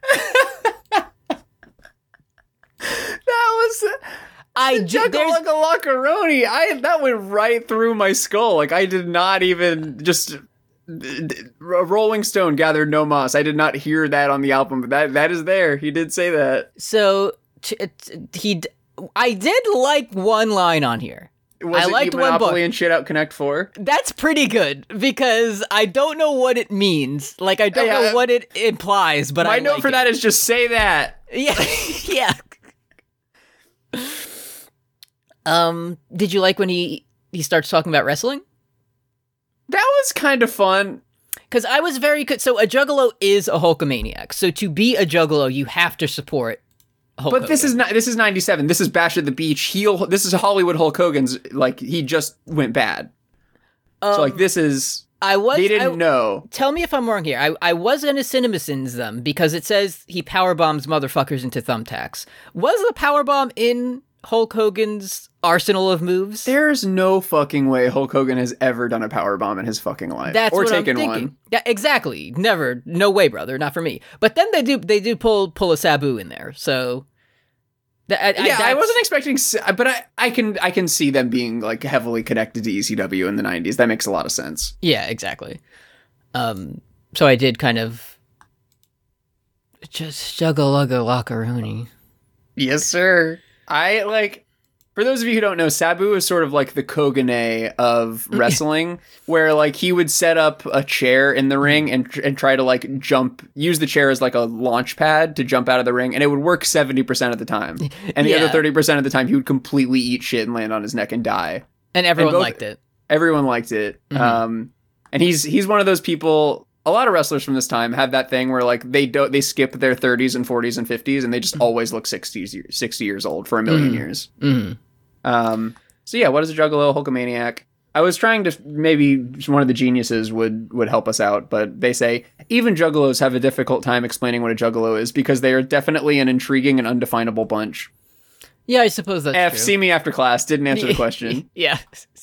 That was I just like a lockeroni. I that went right through my skull. Like I did not even just Rolling Stone gathered no moss. I did not hear that on the album, but that that is there. He did say that. So t- t- he, I did like one line on here. Was I it liked one Monopoly book. and shit out Connect Four? That's pretty good because I don't know what it means. Like I don't yeah, know what it implies, but my I note like for it. that is just say that. Yeah, yeah. Um, did you like when he he starts talking about wrestling? That was kind of fun. Because I was very good. So a Juggalo is a Hulkamaniac. So to be a Juggalo, you have to support Hulk But this Hogan. is not. This is ninety-seven. This is Bash at the Beach. Heel. This is Hollywood Hulk Hogan's. Like he just went bad. Um, so like this is. I was. They didn't I, know. Tell me if I'm wrong here. I, I was going to CinemaSins them because it says he power bombs motherfuckers into thumbtacks. Was the power bomb in Hulk Hogan's arsenal of moves? There's no fucking way Hulk Hogan has ever done a power bomb in his fucking life. That's or what taken I'm thinking. one. Yeah, exactly. Never. No way, brother. Not for me. But then they do. They do pull pull a Sabu in there. So. Th- I, Yeah, I, I wasn't expecting, but I, I can I can see them being like heavily connected to E C W in the nineties. That makes a lot of sense. Yeah, exactly. Um, so I did kind of just juggle lugga lockaroony. Yes, sir. I like. For those of you who don't know, Sabu is sort of like the Kogane of wrestling, where like he would set up a chair in the ring and and try to like jump, use the chair as like a launch pad to jump out of the ring, and it would work seventy percent of the time, and the Yeah. other thirty percent of the time he would completely eat shit and land on his neck and die. And everyone both- liked it. Everyone liked it. Mhm. Um, and he's he's one of those people. A lot of wrestlers from this time have that thing where like they don't they skip their thirties and forties and fifties, and they just always look sixty, sixty years old for a million Mhm. years. Mm. Um, so yeah, what is a Juggalo, Hulkamaniac? I was trying to maybe one of the geniuses would would help us out, but they say even Juggalos have a difficult time explaining what a Juggalo is because they are definitely an intriguing and undefinable bunch. Yeah, I suppose that's F, true. see me after class. Didn't answer the question. Yeah.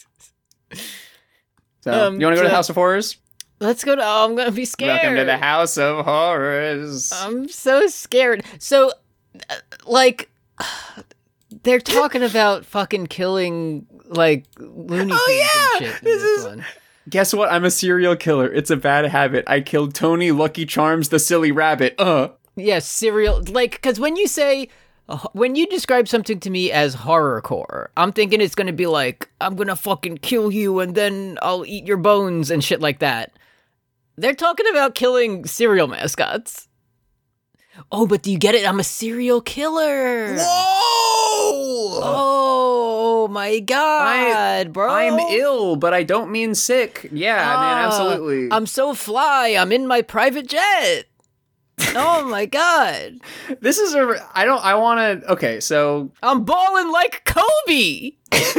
So Um, you want to go to so- the House of Horrors? Let's go to. Oh, I'm gonna be scared. Welcome to the House of Horrors. I'm so scared. So, uh, like, they're talking about fucking killing like Looney Tunes Oh, and yeah! shit. In This this is- one. Guess what? I'm a serial killer. It's a bad habit. I killed Tony, Lucky Charms, the silly rabbit. Uh. Yeah, serial. Like, because when you say, uh, when you describe something to me as horrorcore, I'm thinking it's gonna be like, I'm gonna fucking kill you and then I'll eat your bones and shit like that. They're talking about killing cereal mascots. Oh, but do you get it? I'm a serial killer. Whoa! Oh my god, bro. I'm ill, but I don't mean sick. Yeah, man, Ah, absolutely. I'm so fly. I'm in my private jet. Oh my god. This is a. I don't. I want to. Okay, so I'm balling like Kobe.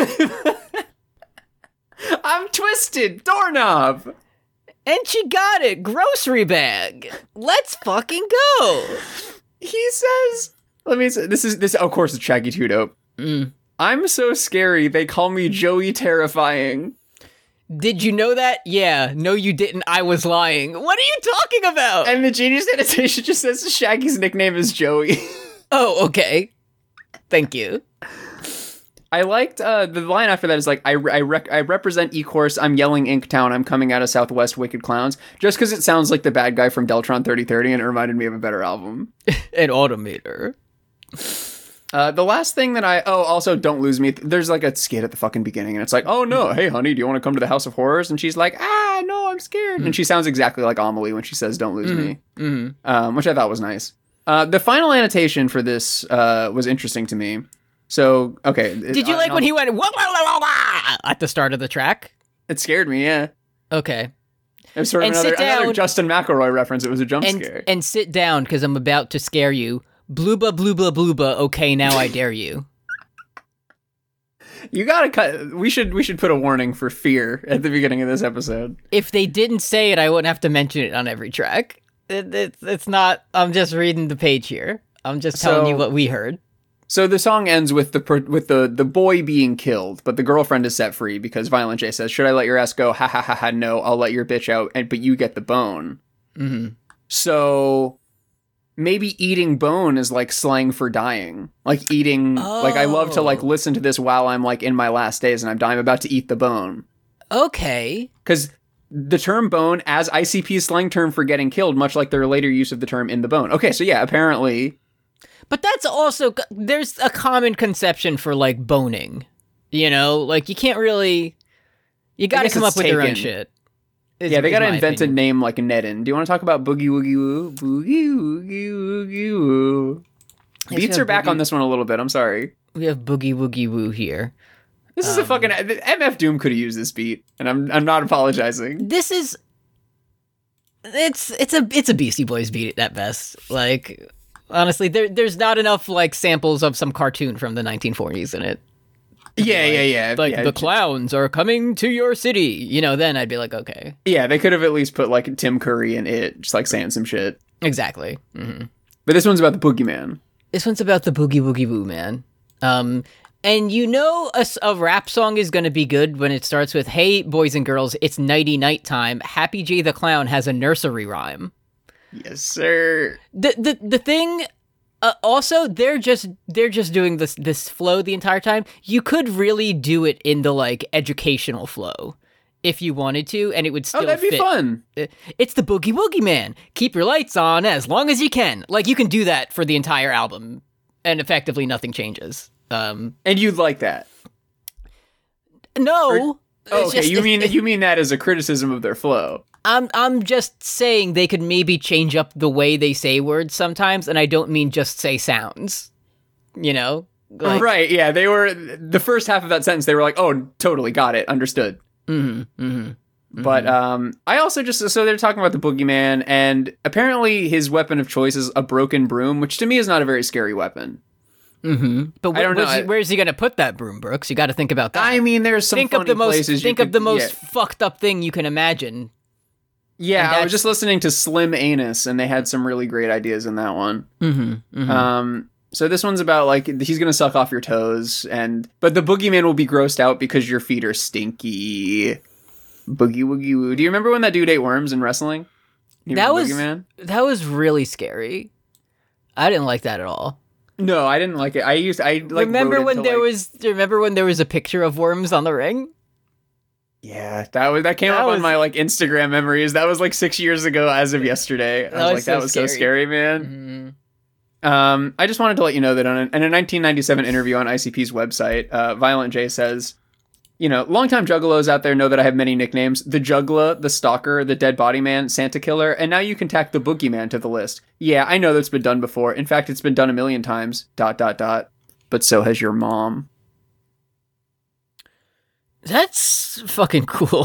I'm twisted doorknob. And she got it. Grocery bag. Let's fucking go. He says. Let me. Say, this is this. Of course, it's Shaggy Two Dope. Mm. I'm so scary. They call me Joey Terrifying. Did you know that? Yeah. No, you didn't. I was lying. What are you talking about? And the Genius Annotation just says Shaggy's nickname is Joey. oh, okay. Thank you. I liked uh, the line after that is like, I, I, rec- I represent E-Course, I'm yelling Inktown, I'm coming out of Southwest Wicked Clowns, just because it sounds like the bad guy from Deltron thirty thirty and it reminded me of a better album. An automator. Uh, the last thing that I, oh, also Don't Lose Me, there's like a skit at the fucking beginning and it's like, oh no, hey honey, do you want to come to the House of Horrors? And she's like, ah, no, I'm scared. And she sounds exactly like Amelie when she says Don't Lose Me, Mm-hmm. um, which I thought was nice. Uh, the final annotation for this uh, was interesting to me. So, okay. Did you like when he went wah, wah, wah, wah, wah, at the start of the track? It scared me, yeah. Okay. It was sort of And another, sit down. another Justin McElroy reference. It was a jump And scare. and sit down because I'm about to scare you. Blooba blooba blooba. Okay, now I dare you. You gotta cut. We should we should put a warning for fear at the beginning of this episode. If they didn't say it, I wouldn't have to mention it on every track. It, it's it's not. I'm just reading the page here. I'm just telling So- you what we heard. So the song ends with the per- with the the boy being killed, but the girlfriend is set free because Violent J says, "Should I let your ass go? Ha ha ha ha! No, I'll let your bitch out, and but you get the bone." Mm-hmm. So maybe eating bone is like slang for dying. Like eating. Like I love to like Oh. listen to this while I'm like in my last days and I'm dying. I'm about to eat the bone. Okay. Because the term bone as I C P's slang term for getting killed, much like their later use of the term in the bone. Okay, so yeah, apparently. But that's also, there's a common conception for like boning. You know, like you can't really, you got to guess come it's up with your own taken. shit. is- Yeah, they is got to my invent opinion. a name like Nedden. Do you want to talk about Boogie Woogie Woo? Boogie Woogie Woogie Woo. Yes, Beats we are have back Boogie- on this one a little bit. I'm sorry. We have Boogie Woogie Woo here. This is um, a fucking M F Doom could have used this beat, and I'm I'm not apologizing. This is it's it's a it's a Beastie Boys beat at best. Like honestly, there there's not enough like samples of some cartoon from the nineteen forties in it. Yeah, like, yeah, yeah. Like yeah. the clowns are coming to your city. You know, then I'd be like, okay. Yeah, they could have at least put like Tim Curry in it, just like saying some shit. Exactly. Mm-hmm. But this one's about the Boogeyman. This one's about the Boogie Woogie Woo Man. Um, and you know a, a rap song is going to be good when it starts with, hey, boys and girls, it's nighty night time. Happy J the Clown has a nursery rhyme. Yes, sir. The the the thing... Uh, also, they're just they're just doing this this flow the entire time. You could really do it in the like educational flow if you wanted to, and it would still. Oh, that'd fit. be fun. It's the Boogie Woogie Man. Keep your lights on as long as you can. Like you can do that for the entire album, and effectively nothing changes. Um, and you'd like that? No. Or, oh, okay. Just, you mean you mean that as a criticism of their flow? I'm I'm just saying they could maybe change up the way they say words sometimes, and I don't mean just say sounds. You know? Like, right, yeah. They were the first half of that sentence, they were like, oh, totally, got it, understood. Mm-hmm, mm-hmm, mm-hmm. But um, I also just, so they're talking about the Boogeyman, and apparently his weapon of choice is a broken broom, which to me is not a very scary weapon. Mm-hmm. But wh- I don't know. Where's, he, where's he going to put that broom, Brooks? You got to think about that. I mean, there's some think funny of the most, places Think you of could, the most yeah. fucked up thing you can imagine. Yeah, I was just listening to Slim Anus, and they had some really great ideas in that one. Mm-hmm, mm-hmm. Um, so this one's about, like, he's gonna suck off your toes, and but the Boogeyman will be grossed out because your feet are stinky. Boogie Woogie Woo. Do you remember when that dude ate worms in wrestling? He that was, was Boogeyman? That was really scary. I didn't like that at all. No, I didn't like it. I used I like remember when to, there like, was remember when there was a picture of worms on the ring? Yeah, that was that came that up was, on my like Instagram memories. That was like six years ago as of yesterday. I was, was like, so that was scary. so scary, man. Mm-hmm. Um, I just wanted to let you know that on a, in a nineteen ninety-seven interview on I C P's website, uh, Violent J says, you know, longtime juggalos out there know that I have many nicknames: the Juggler, the Stalker, the Dead Body Man, Santa Killer, and now you can tack the Boogeyman to the list. Yeah, I know that's been done before. In fact, it's been done a million times. Dot dot dot. But so has your mom. That's fucking cool.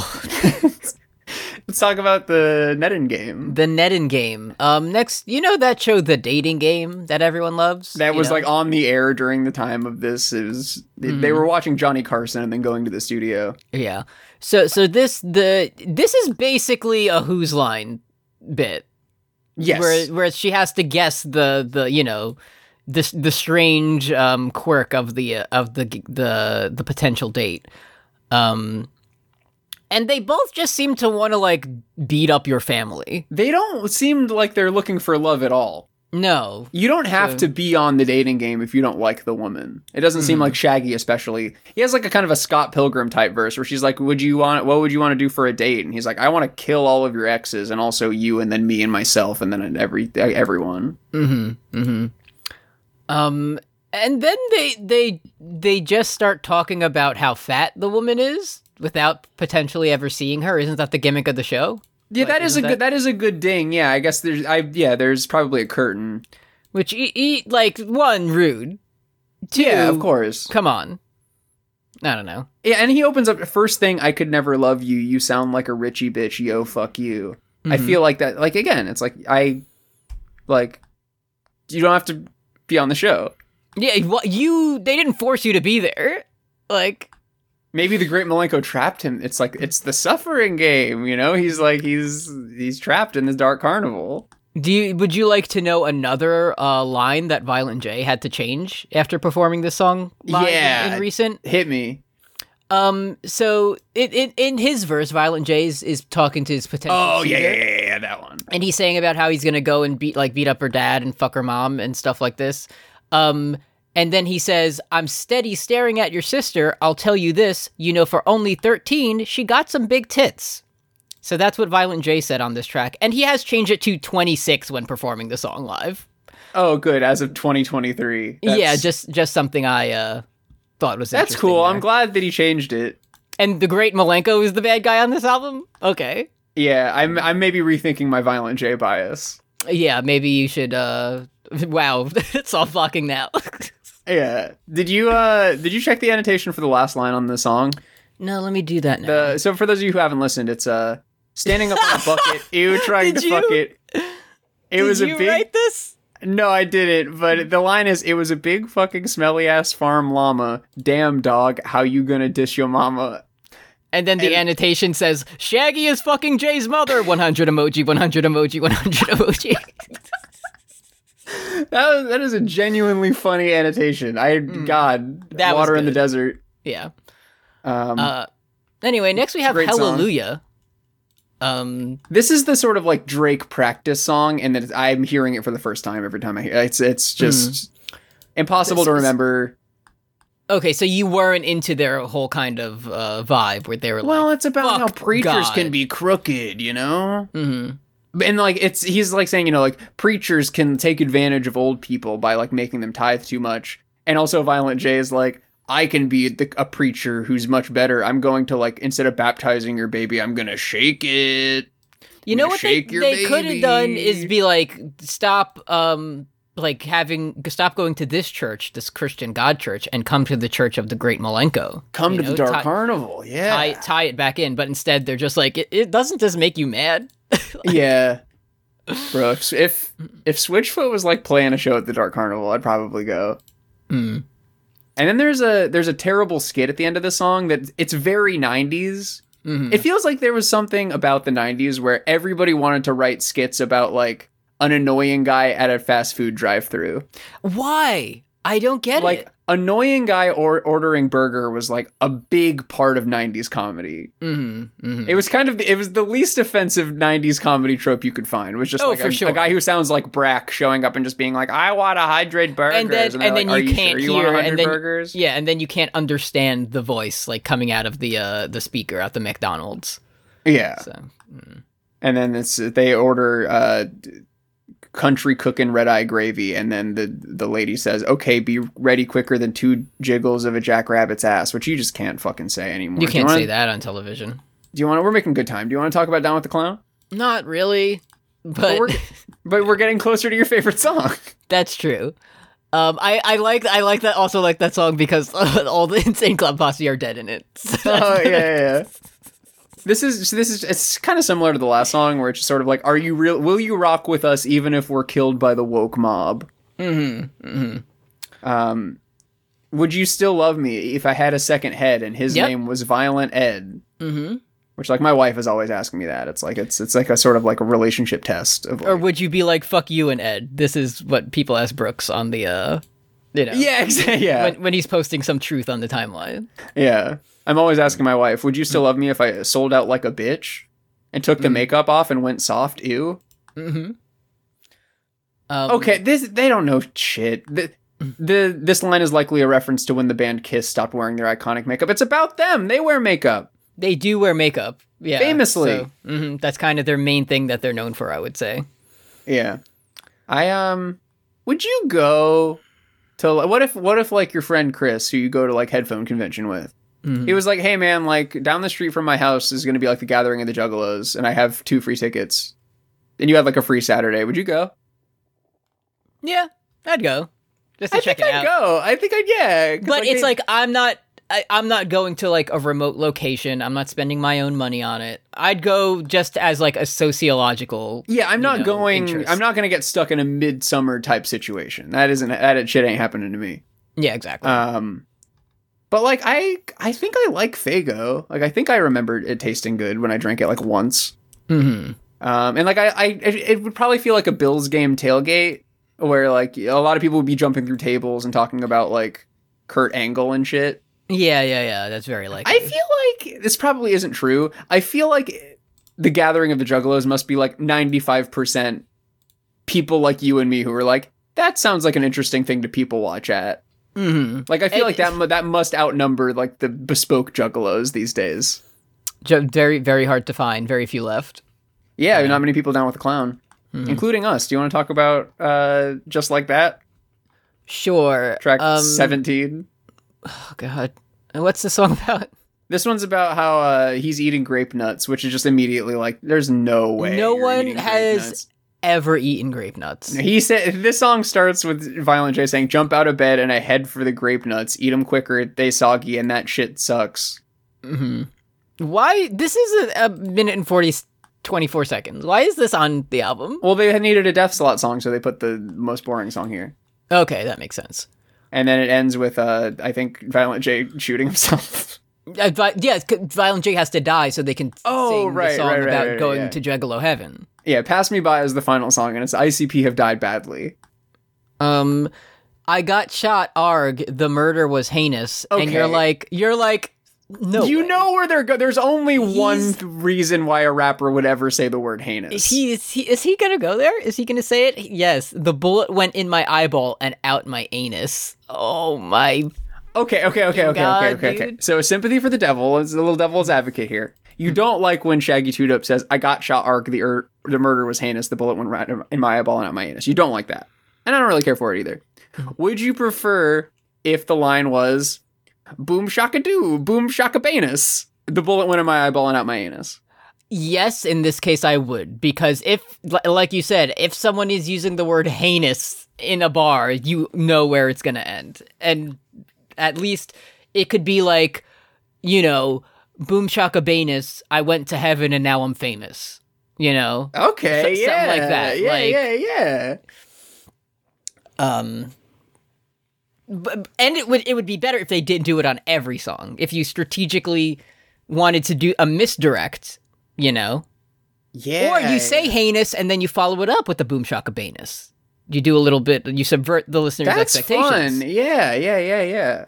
Let's talk about the Nettin game. The Nettin game. Um, next, you know that show, The Dating Game, that everyone loves? That was know? like on the air during the time of this. It was mm. They were watching Johnny Carson and then going to the studio. Yeah. So so this the this is basically a Who's Line bit. Yes. Where where she has to guess the the you know the the strange um quirk of the uh, of the the the potential date. Um, and they both just seem to want to, like, beat up your family. They don't seem like they're looking for love at all. No. You don't have so. to be on the dating game if you don't like the woman. It doesn't mm-hmm. seem like Shaggy especially. He has, like, a kind of a Scott Pilgrim type verse where she's like, "Would you want? What would you want to do for a date?" And he's like, "I want to kill all of your exes and also you and then me and myself and then every everyone." Mm-hmm. Mm-hmm. Um... And then they they they just start talking about how fat the woman is without potentially ever seeing her. Isn't that the gimmick of the show? Yeah, like, that is a that... good that is a good ding. Yeah, I guess there's I yeah there's probably a curtain. Which e- e- like one rude, two yeah of course. Come on, I don't know. Yeah, and he opens up first thing. I could never love you. You sound like a Richie bitch. Yo, fuck you. Mm-hmm. I feel like that. Like again, it's like I like you don't have to be on the show. Yeah, well, you, they didn't force you to be there. Like, maybe the Great Malenko trapped him. It's like, it's the suffering game, you know? He's like, he's, he's trapped in this dark carnival. Do you, would you like to know another uh, line that Violent J had to change after performing this song live yeah, in, in recent? Hit me. Um, so it, it, in his verse, Violent J is, is talking to his potential Oh, yeah, suitor, yeah, yeah, yeah, that one. And he's saying about how he's gonna go and beat, like, beat up her dad and fuck her mom and stuff like this. Um, and then he says, "I'm steady staring at your sister. I'll tell you this, you know, for only thirteen, she got some big tits." So that's what Violent J said on this track. And he has changed it to twenty-six when performing the song live. Oh, good. As of twenty twenty-three. That's... Yeah, just just something I uh, thought was That's interesting cool. there. I'm glad that he changed it. And the Great Malenko is the bad guy on this album? Okay. Yeah, I'm I'm maybe rethinking my Violent J bias. Yeah, maybe you should, uh... Wow, it's all fucking now. Yeah. Did you uh did you check the annotation for the last line on the song? No, let me do that now. The so for those of you who haven't listened, it's uh standing up on a bucket, ew, trying Did to you? fuck it. It Did was a you big write this? No, I didn't, but the line is, it was a big fucking smelly ass farm llama. Damn dog, how you gonna dish your mama? And then the And- annotation says, Shaggy is fucking Jay's mother. one hundred emoji, one hundred emoji, one hundred emoji. That was, that is a genuinely funny annotation. I God, That was water in the good. desert. Yeah. Um, Uh, anyway, next we have Great song. Hallelujah. Um, this is the sort of like Drake practice song, and that I'm hearing it for the first time every time I hear it. It's it's just impossible This to is- remember. okay, so you weren't into their whole kind of uh, vibe where they were Well, like, it's about how fuck preachers God. can be crooked, you know. Mhm. And like it's he's like saying, you know, like preachers can take advantage of old people by like making them tithe too much. And also Violent J is like, I can be the, a preacher who's much better. I'm going to like, instead of baptizing your baby, I'm going to shake it. You know I'm gonna what they, shake your they could have done baby. is be like, stop, um, like having, stop going to this church, this Christian God church, and come to the church of the Great Malenko. Come You to know, the Dark tie- Carnival. Yeah. Tie, tie it back in, but instead they're just like, it, it doesn't this make you mad? Yeah. Bro, if, if if Switchfoot was like playing a show at the Dark Carnival, I'd probably go. Mm. And then there's a there's a terrible skit at the end of the song that it's very nineties. Mhm. It feels like there was something about the nineties where everybody wanted to write skits about like an annoying guy at a fast food drive-through. Why? I don't get Like it. annoying guy or ordering burger was like a big part of nineties comedy. Mm-hmm, mm-hmm. It was kind of the, it was the least offensive nineties comedy trope you could find. It was just Oh, like for a, sure. a guy who sounds like Brack showing up and just being like, "I want to hydrate burgers," And then, they're and then like, you "Are can't sure you want hear, one hundred and then burgers?" yeah, and then you can't understand the voice like coming out of the uh, the speaker at the McDonald's. Yeah. So And then it's they order uh, country cooking red eye gravy, and then the the lady says, "Okay, be ready quicker than two jiggles of a jackrabbit's ass," which you just can't fucking say anymore. you Do can't wanna, say that on television. Do you want? to We're making good time. Do you want to talk about Down with the Clown? Not really, But but we're but we're getting closer to your favorite song. that's true. Um, I, I like I like that also like that song because all the Insane Clown Posse are dead in it. So Oh that's- yeah, yeah, yeah. This is this is it's kind of similar to the last song where it's just sort of like, are you real? Will you rock with us even if we're killed by the woke mob? Mm-hmm, mm-hmm. Um, would you still love me if I had a second head and his Yep. name was Violent Ed? Mm-hmm. Which like my wife is always asking me that. It's like it's it's like a sort of like a relationship test of like, Or would you be like, fuck you and Ed? This is what people ask Brooks on the, uh, you know, yeah, exactly. Yeah, when, when he's posting some truth on the timeline. yeah. I'm always asking my wife, would you still love me if I sold out like a bitch and took the makeup off and went soft? Ew. Mm-hmm. Um, Okay, this they don't know shit. The, the this line is likely a reference to when the band Kiss stopped wearing their iconic makeup. It's about them. They wear makeup. They do wear makeup. Yeah. Famously. So, mhm, that's kind of their main thing that they're known for, I would say. Yeah. I um would you go to what if what if like your friend Chris, who you go to like headphone convention with, Mhm. he was like, "Hey man, like down the street from my house is going to be like the Gathering of the Juggalos, and I have two free tickets, and you had like a free Saturday. Would you go?" Yeah, I'd go. Just to I check think it I'd out. go. I think I'd yeah. 'cause, But it's they- like, I'm not... I, I'm not going to like a remote location. I'm not spending my own money on it. I'd go just as like a sociological. yeah, I'm you not know, going. interest. I'm not going to get stuck in a midsummer type situation. That isn't that shit ain't happening to me. Yeah, exactly. Um, but like I, I think I like Faygo. Like I think I remember it tasting good when I drank it like once. mm-hmm. Um, and like I, I, it, it would probably feel like a Bills game tailgate where like a lot of people would be jumping through tables and talking about like Kurt Angle and shit. Yeah, yeah, yeah. That's very likely. I feel like this probably isn't true. I feel like the Gathering of the Juggalos must be like ninety-five percent people like you and me who are like, that sounds like an interesting thing to people watch at. Mm-hmm. Like I feel It- like that mu- that must outnumber like the bespoke Juggalos these days. Ju- very, very hard to find. Very few left. Yeah, not many people down with the clown, Mhm. including us. Do you want to talk about uh, Just Like That? Sure. Track um, seventeen. Oh God. And what's the song about? This one's about how uh, he's eating grape nuts, which is just immediately like, there's no way. No you're one eating grape has nuts. ever eaten grape nuts. He said this song starts with Violent J saying, "Jump out of bed and I head for the grape nuts. Eat them quicker, they soggy, and that shit sucks." Mm-hmm. Why? This is a, a minute and forty, twenty-four seconds. Why is this on the album? Well, they had needed a Death Slot song, so they put the most boring song here. Okay, that makes sense. And then it ends with, uh, I think, Violent J shooting himself. Uh, but, yeah, Violent J has to die so they can Oh, sing right, the song right, right, about right, going yeah. to Juggalo Heaven. Yeah, Pass Me By is the final song, and it's I C P have died badly. Um, I got shot, arg, the murder was heinous. And Okay. you're like, you're like, no you way. know where they're go. There's only one He's- th- reason why a rapper would ever say the word heinous. Is he, is he is he gonna go there? Is he gonna say it? Yes. The bullet went in my eyeball and out my anus. Oh my. Okay, okay, okay, okay, God, okay, okay, okay. dude. So sympathy for the devil is a little devil's advocate here. You don't like when Shaggy Two Dope says, "I got shot, arc the er- the murder was heinous. The bullet went right in my eyeball and out my anus." You don't like that, and I don't really care for it either. Would you prefer if the line was, "Boom shaka doo, boom shaka banus"? The bullet went in my eyeball and out my anus. Yes, in this case I would, because if, li- like you said, if someone is using the word heinous in a bar, you know where it's gonna end. And at least it could be like, you know, boom shaka banus, I went to heaven and now I'm famous. You know? Okay, S- yeah, something like that, Yeah, like- yeah, yeah. Um b- and it would it would be better if they did do it on every song. If you strategically wanted to do a misdirect, you know? Yeah. Or you say heinous and then you follow it up with the boom shaka banus. You do a little bit, you subvert the listener's That's expectations. fun. Yeah, yeah, yeah, yeah.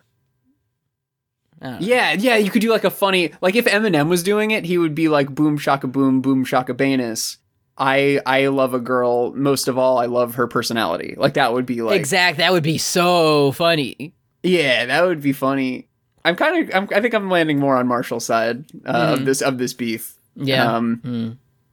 I don't know. Yeah, yeah, you could do like a funny, like if Eminem was doing it, he would be like boom shaka boom, boom shaka banus. I I love a girl, most of all, I love her personality. Like that would be like Exact. That would be so funny. Yeah, that would be funny. I'm kind of I'm, I think I'm landing more on Marshall's side uh, of Mhm. this of this beef. Yeah. Um Mm.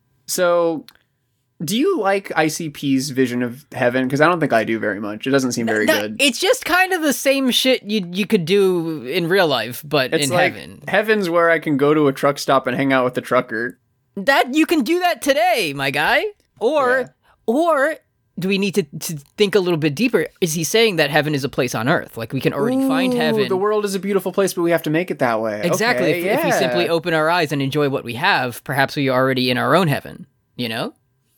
so do you like I C P's vision of heaven? Because I don't think I do very much. It doesn't seem very That- good. It's just kind of the same shit you you could do in real life, but It's in like heaven. heaven's where I can go to a truck stop and hang out with the trucker. That you can do that today, my guy. Or Yeah. or do we need to, to think a little bit deeper? Is he saying that heaven is a place on earth? Like we can already find Ooh, heaven. The world is a beautiful place, but we have to make it that way. Exactly. Okay, if, if we yeah. simply open our eyes and enjoy what we have, perhaps we are already in our own heaven, you know?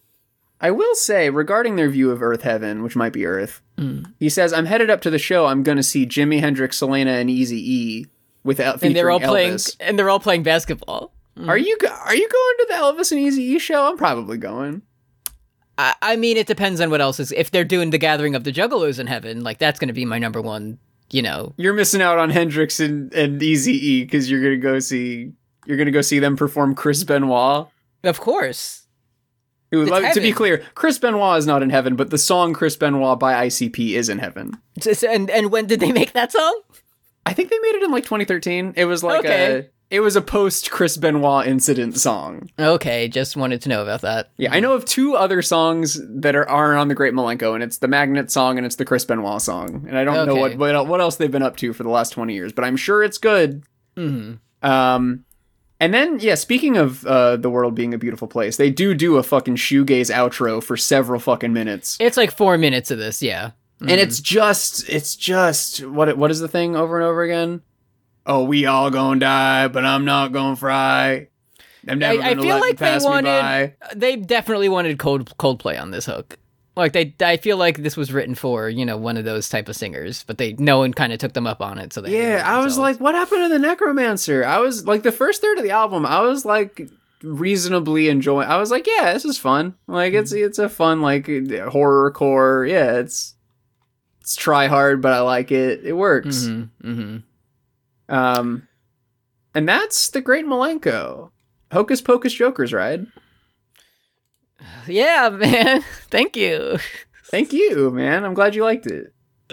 I will say, regarding their view of Earth Heaven, which might be Earth, Mm. he says, "I'm headed up to the show. I'm going to see Jimi Hendrix, Selena, and Eazy-E without featuring And they're all playing Elvis." and they're all playing basketball. Are you go- are you going to the Elvis and Eazy-E show? I'm probably going. I, I mean, it depends on what else is. If they're doing the Gathering of the Juggalos in heaven, like that's going to be my number one. You know, You're missing out on Hendrix and, and Eazy-E because you're going to go see you're going to go see them perform Chris Benoit. of course. Who, It's like, to be heaven. clear, Chris Benoit is not in heaven, but the song Chris Benoit by I C P is in heaven. So- so- and and when did they make that song? I think they made it in like twenty thirteen. It was like Okay. a it was a post Chris Benoit incident song. Okay, just wanted to know about that. Yeah, I know of two other songs that are, are on the Great Malenko, and it's the Magnet song and it's the Chris Benoit song. And I don't know Okay. what, what what else they've been up to for the last twenty years, but I'm sure it's good. hmm Um, and then yeah, speaking of uh, the world being a beautiful place, they do do a fucking shoegaze outro for several fucking minutes, It's like four minutes of this, yeah. and it's just it's just what what is the thing over and over again? Oh, we all gonna die, but I'm not gonna fry. I'm never I, I gonna feel let like you pass they me by. wanted, they definitely wanted Cold Coldplay on this hook. Like they, I feel like this was written for you know one of those type of singers, but they no one kind of took them up on it. So they Yeah, I was like, what happened to the Necromancer? I was like, the first third of the album, I was like reasonably enjoying. I was like, yeah, this is fun. Like it's it's a fun like horrorcore. Yeah, it's it's try hard, but I like it. It works. mm-hmm, mm-hmm. Um, and that's the Great Malenko. Hocus Pocus Joker's ride. Yeah, man. Thank you. Thank you, man. I'm glad you liked it.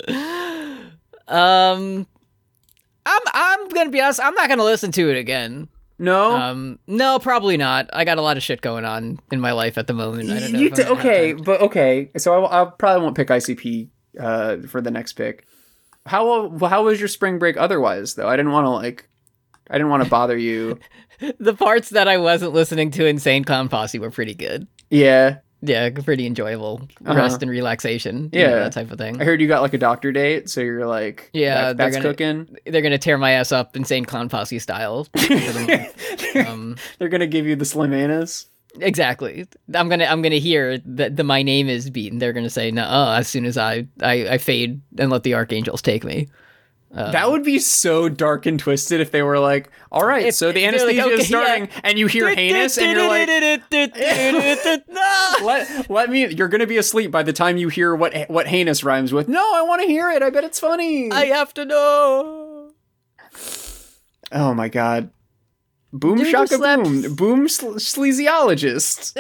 Um, I'm I'm gonna be honest. I'm not gonna listen to it again. No, Um, no, probably not. I got a lot of shit going on in my life at the moment. I don't know. you if I'm t- gonna have okay, time. but okay. So I, I probably won't pick I C P uh, for the next pick. How how was your spring break otherwise though? I didn't want to like, I didn't want to bother you. The parts that I wasn't listening to Insane Clown Posse were pretty good. Yeah. Yeah, pretty enjoyable Uh-huh. rest and relaxation. you know, Yeah. that type of thing. I heard you got like a doctor date, so you're like, Yeah, that, they're that's gonna- cooking. They're gonna tear my ass up, insane clown posse style. um, They're gonna give you the slim anus. exactly. I'm gonna I'm gonna hear that the my name is beat, and they're gonna say no as soon as I, I I fade and let the archangels take me. Um, That would be so dark and twisted if they were like, all right, If- so the they're like, anesthesia okay, is starting, and you hear heinous, and you're like, no. let, let me, you're gonna be asleep by the time you hear what what heinous rhymes with. No, I want to hear it. I bet it's funny. I have to know. Oh my god. Boom Dude shaka slaps- boom. Boom sl- sleazyologist.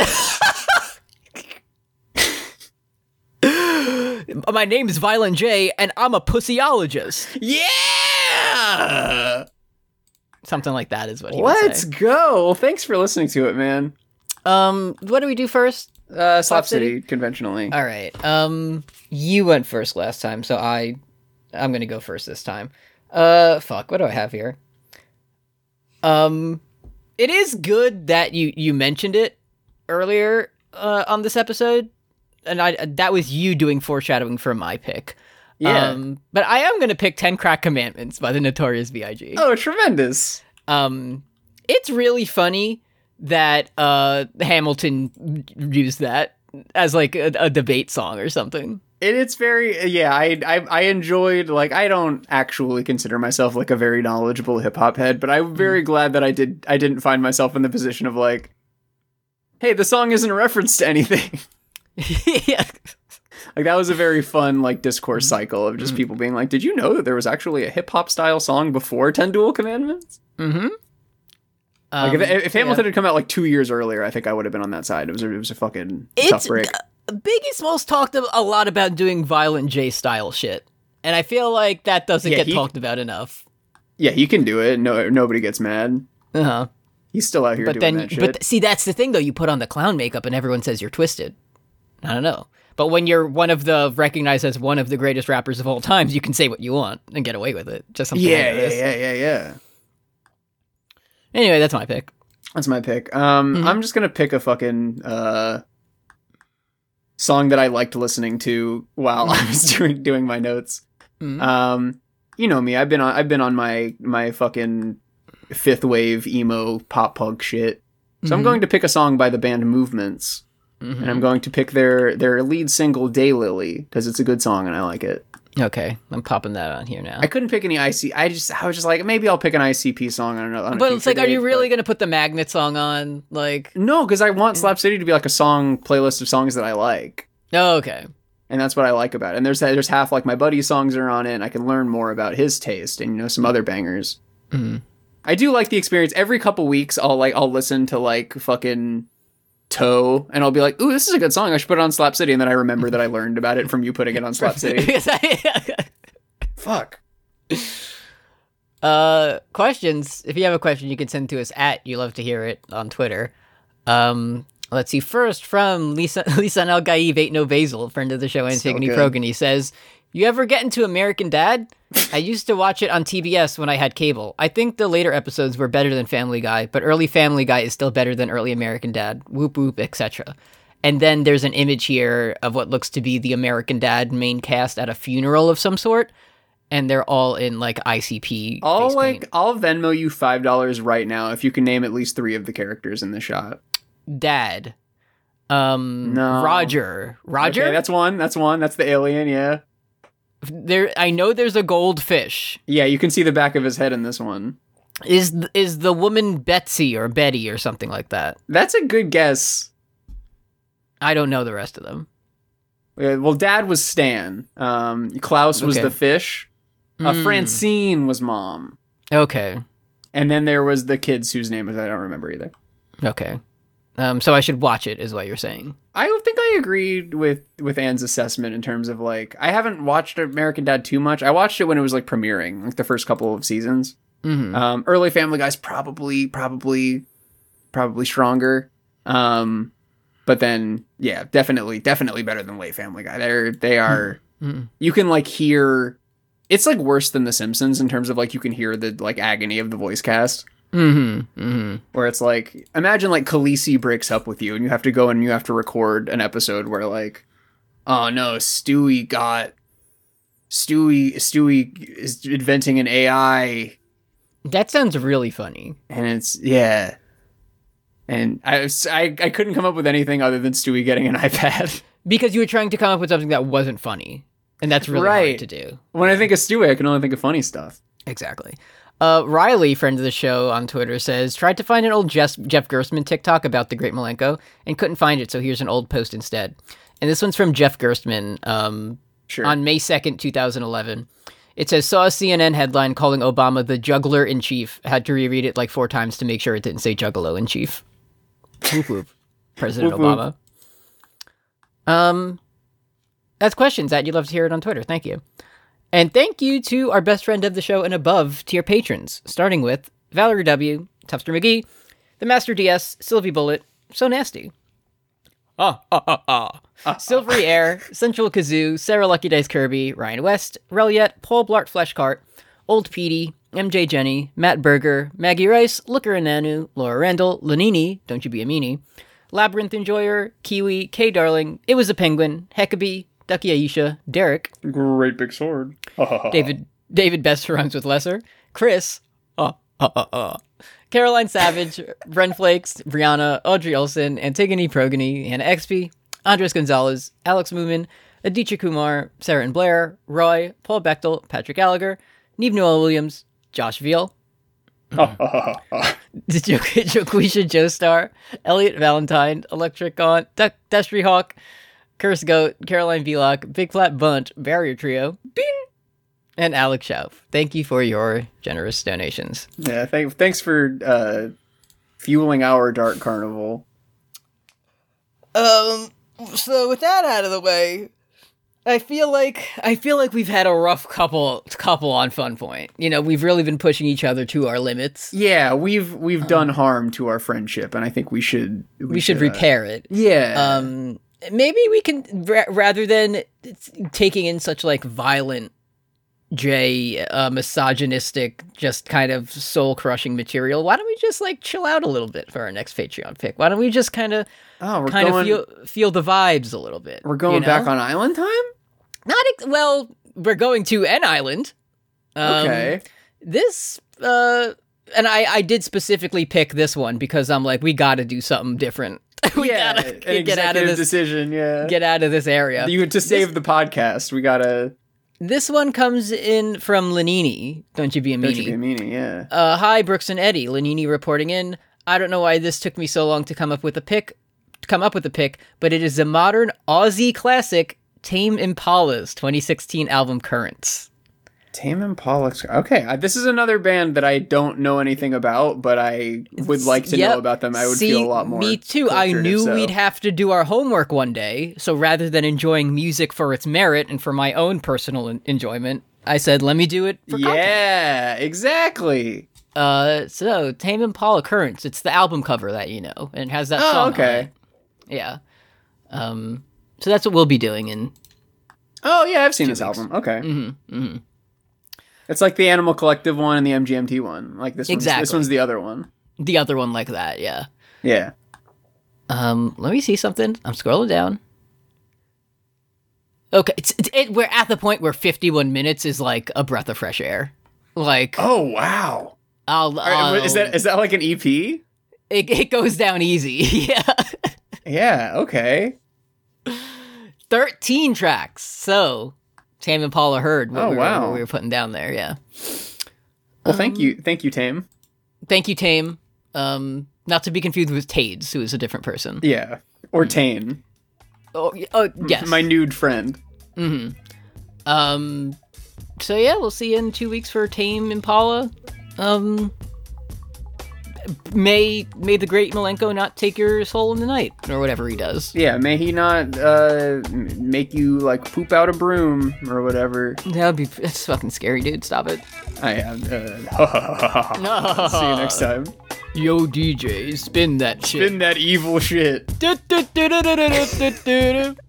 My name is Violent J, and I'm a pussyologist. Yeah! Something like that is what he would Let's say. go. Well, thanks for listening to it, man. Um, what do we do first? Uh, Slap City? City, conventionally. All right. Um, you went first last time, so I, I'm gonna go first this time. Uh, fuck. What do I have here? Um, it is good that you you mentioned it earlier uh, on this episode, and I that was you doing foreshadowing for my pick. Yeah. Um, but I am gonna pick Ten Crack Commandments by the Notorious B I G. Oh, tremendous. Um, it's really funny that uh Hamilton used that as like a, a debate song or something. It, it's very, yeah, I, I I enjoyed, like, I don't actually consider myself, like, a very knowledgeable hip-hop head, but I'm very glad that I did, I didn't find myself in the position of, like, hey, the song isn't a reference to anything. Yeah. Like, that was a very fun, like, discourse cycle of just Mm-hmm. people being like, did you know that there was actually a hip-hop style song before Ten Dual Commandments? Mm-hmm. Like, Um, if, if Hamilton yeah. had come out, like, two years earlier, I think I would have been on that side. It was a, it was a fucking It's tough break. uh, Biggie Smalls talked a a lot about doing Violent J style shit, and I feel like that doesn't Yeah, get he- talked about enough. Yeah, he can do it. No, nobody gets mad. Uh huh. He's still out here But doing then, that shit. but th- see, that's the thing though. You put on the clown makeup, and everyone says you're twisted. I don't know. But when you're one of the recognized as one of the greatest rappers of all times, you can say what you want and get away with it. Just something yeah, like yeah, this. yeah, yeah, yeah. Anyway, that's my pick. That's my pick. Um, Mhm. I'm just gonna pick a fucking uh song that I liked listening to while I was doing doing my notes. Mhm. Um, you know me. I've been on. I've been on my my fucking fifth wave emo pop punk shit. So I'm Mhm. going to pick a song by the band Movements, Mhm. and I'm going to pick their their lead single "Daylily" because it's a good song and I like it. Okay, I'm popping that on here now. I couldn't pick any I C. I just I was just like maybe I'll pick an I C P song on another. But it's like, are you really gonna put the Magnet song on? Like, No, because I want Slap City to be like a song playlist of songs that I like. oh, okay. And that's what I like about it. And there's there's half like my buddy's songs are on it, and I can learn more about his taste and you know some other bangers. Mhm. I do like the experience. Every couple weeks, I'll like I'll listen to like fucking Toe, and I'll be like, "Ooh, this is a good song. I should put it on Slap City." And then I remember that I learned about it from you putting it on Slap City. Because I- Fuck. uh, questions. If you have a question, you can send to us at You Love to Hear It on Twitter. Um, let's see. First from Lisa Lisa Al Gaib, Ain't No Basil, friend of the show, Antigone good. Progan. He says, "You ever get into American Dad? I used to watch it on T B S when I had cable. I think the later episodes were better than Family Guy, but early Family Guy is still better than early American Dad. Whoop whoop, et cetera" And then there's an image here of what looks to be the American Dad main cast at a funeral of some sort, and they're all in like I C P. I'll face like paint. I'll Venmo you five dollars right now if you can name at least three of the characters in the shot. Dad, um, No. Roger, Roger. Okay, that's one. That's one. That's the alien. Yeah. There, I know there's a goldfish. Yeah, you can see the back of his head in this one. Is th- is the woman Betsy or Betty or something like that? That's a good guess. I don't know the rest of them. Uh, Well, Dad was Stan. Um, Klaus was Okay. the fish. Uh, Mm. Francine was Mom. Okay, And then there was the kids whose names I don't remember either. okay. Um, so I should watch it, is what you're saying. I don't think I agreed with with Anne's assessment in terms of like I haven't watched American Dad too much. I watched it when it was like premiering, like the first couple of seasons. hmm Um, early Family Guy's probably probably probably stronger. Um, but then yeah, definitely definitely better than late Family Guy. They're they are hmm you can like hear it's like worse than The Simpsons in terms of like you can hear the like agony of the voice cast. Mm-hmm. Mm-hmm. Where it's like, imagine like Khaleesi breaks up with you and you have to go and you have to record an episode where like, oh no, Stewie got Stewie Stewie is inventing an A I. That sounds really funny. And it's yeah. And I, was, I I couldn't come up with anything other than Stewie getting an iPad. Because you were trying to come up with something that wasn't funny. And that's really right. hard to do. When I think of Stewie, I can only think of funny stuff. Exactly. Uh, Riley, friend of the show on Twitter, says, tried to find an old Jeff, Jeff Gerstmann TikTok about the Great Milenko and couldn't find it, so here's an old post instead. And this one's from Jeff Gerstmann um, sure. on May second, twenty eleven. It says, saw a C N N headline calling Obama the juggler-in-chief. Had to reread it like four times to make sure it didn't say juggalo-in-chief. Whoop whoop. President Whoop, whoop. Obama. Um, that's questions that you'd love to hear it on Twitter. Thank you. And thank you to our best friend of the show and above tier patrons, starting with Valerie W., Tufster McGee, The Master D S, Sylvie Bullet, So Nasty. Ah, ah, ah, ah. ah Silvery ah. Air, Central Kazoo, Sarah Lucky Dice Kirby, Ryan West, Reliet, Paul Blart Fleshcart, Old Petey, M J Jenny, Matt Berger, Maggie Rice, Looker and Nanu, Laura Randall, Lanini, Don't You Be a Meanie, Labyrinth Enjoyer, Kiwi, K Darling, It Was a Penguin, Heckabee, Ducky Aisha, Derek, Great Big Sword, David David Best Rhymes with Lesser, Chris, uh, uh, uh, uh. Caroline Savage, Bren Flakes, Brianna, Audrey Olson, Antigone Progony, Hannah X P, Andres Gonzalez, Alex Moomin, Aditya Kumar, Sarah and Blair, Roy, Paul Bechtel, Patrick Gallagher, Neve Noel Williams, Josh Veal, jo- Joquisha Joestar, Elliot Valentine, Electric Gaunt, D- Destry Hawk, Curse Goat, Caroline Vlock, Big Flat Bunt, Barrier Trio, Bing, and Alex Schauf. Thank you for your generous donations. Yeah, th- thanks for uh, fueling our Dark Carnival. Um, so with that out of the way, I feel like I feel like we've had a rough couple couple on Fun Point. You know, we've really been pushing each other to our limits. Yeah, we've we've um, done harm to our friendship, and I think we should we, we should, should repair uh, it. Yeah. Um, maybe we can ra- rather than taking in such like violent, J uh, misogynistic, just kind of soul crushing material. Why don't we just like chill out a little bit for our next Patreon pick? Why don't we just kind of oh, we're kind going, of feel feel the vibes a little bit? We're going you know? back on island time. Not ex- well. We're going to an island. Um, okay. This uh, and I I did specifically pick this one because I'm like we got to do something different. we yeah, gotta get out of this decision. Yeah, get out of this area. You to save this, the podcast. We gotta. This one comes in from Lanini. Don't you be a meanie. Don't you be a meanie, yeah. Uh, hi, Brooks and Eddie. Lanini reporting in. I don't know why this took me so long to come up with a pick, to come up with a pick, but it is a modern Aussie classic, Tame Impala's twenty sixteen album Currents. Tame Impala. Okay, uh, this is another band that I don't know anything about, but I would like to yep. know about them. I would See, feel a lot more. Me too. I knew so. we'd have to do our homework one day, so rather than enjoying music for its merit and for my own personal en- enjoyment, I said, let me do it for content. Yeah, exactly. Uh, so Tame Impala Currents. It's the album cover that you know, and it has that oh, song. Okay. On it. Yeah. Um. So that's what we'll be doing in. Oh yeah, I've seen this weeks. album. Okay. Mm-hmm. Mm-hmm. It's like the Animal Collective one and the M G M T one. Like this exactly. one's, this one's the other one. The other one like that, yeah. Yeah. Um, let me see something. I'm scrolling down. Okay, it's, it's it, we're at the point where fifty-one minutes is like a breath of fresh air. Like, oh wow, I'll, I'll, right, is that is that like an E P? It it goes down easy. Yeah. Yeah. Okay. Thirteen tracks. So. Tame Impala heard what, oh, we were, wow. what we were putting down there, yeah. Well, um, thank you. Thank you, Tame. Thank you, Tame. Um, not to be confused with Tades, who is a different person. Yeah. Or Tane. Oh, oh yes. My nude friend. Mm-hmm. Um, so yeah, we'll see you in two weeks for Tame Impala. Um, may, may the great Milenko not take your soul in the night, or whatever he does. Yeah, may he not uh, make you, like, poop out a broom, or whatever. That would be, that's fucking scary, dude. Stop it. I am, uh, see you next time. Yo, D J, spin that shit. Spin that evil shit.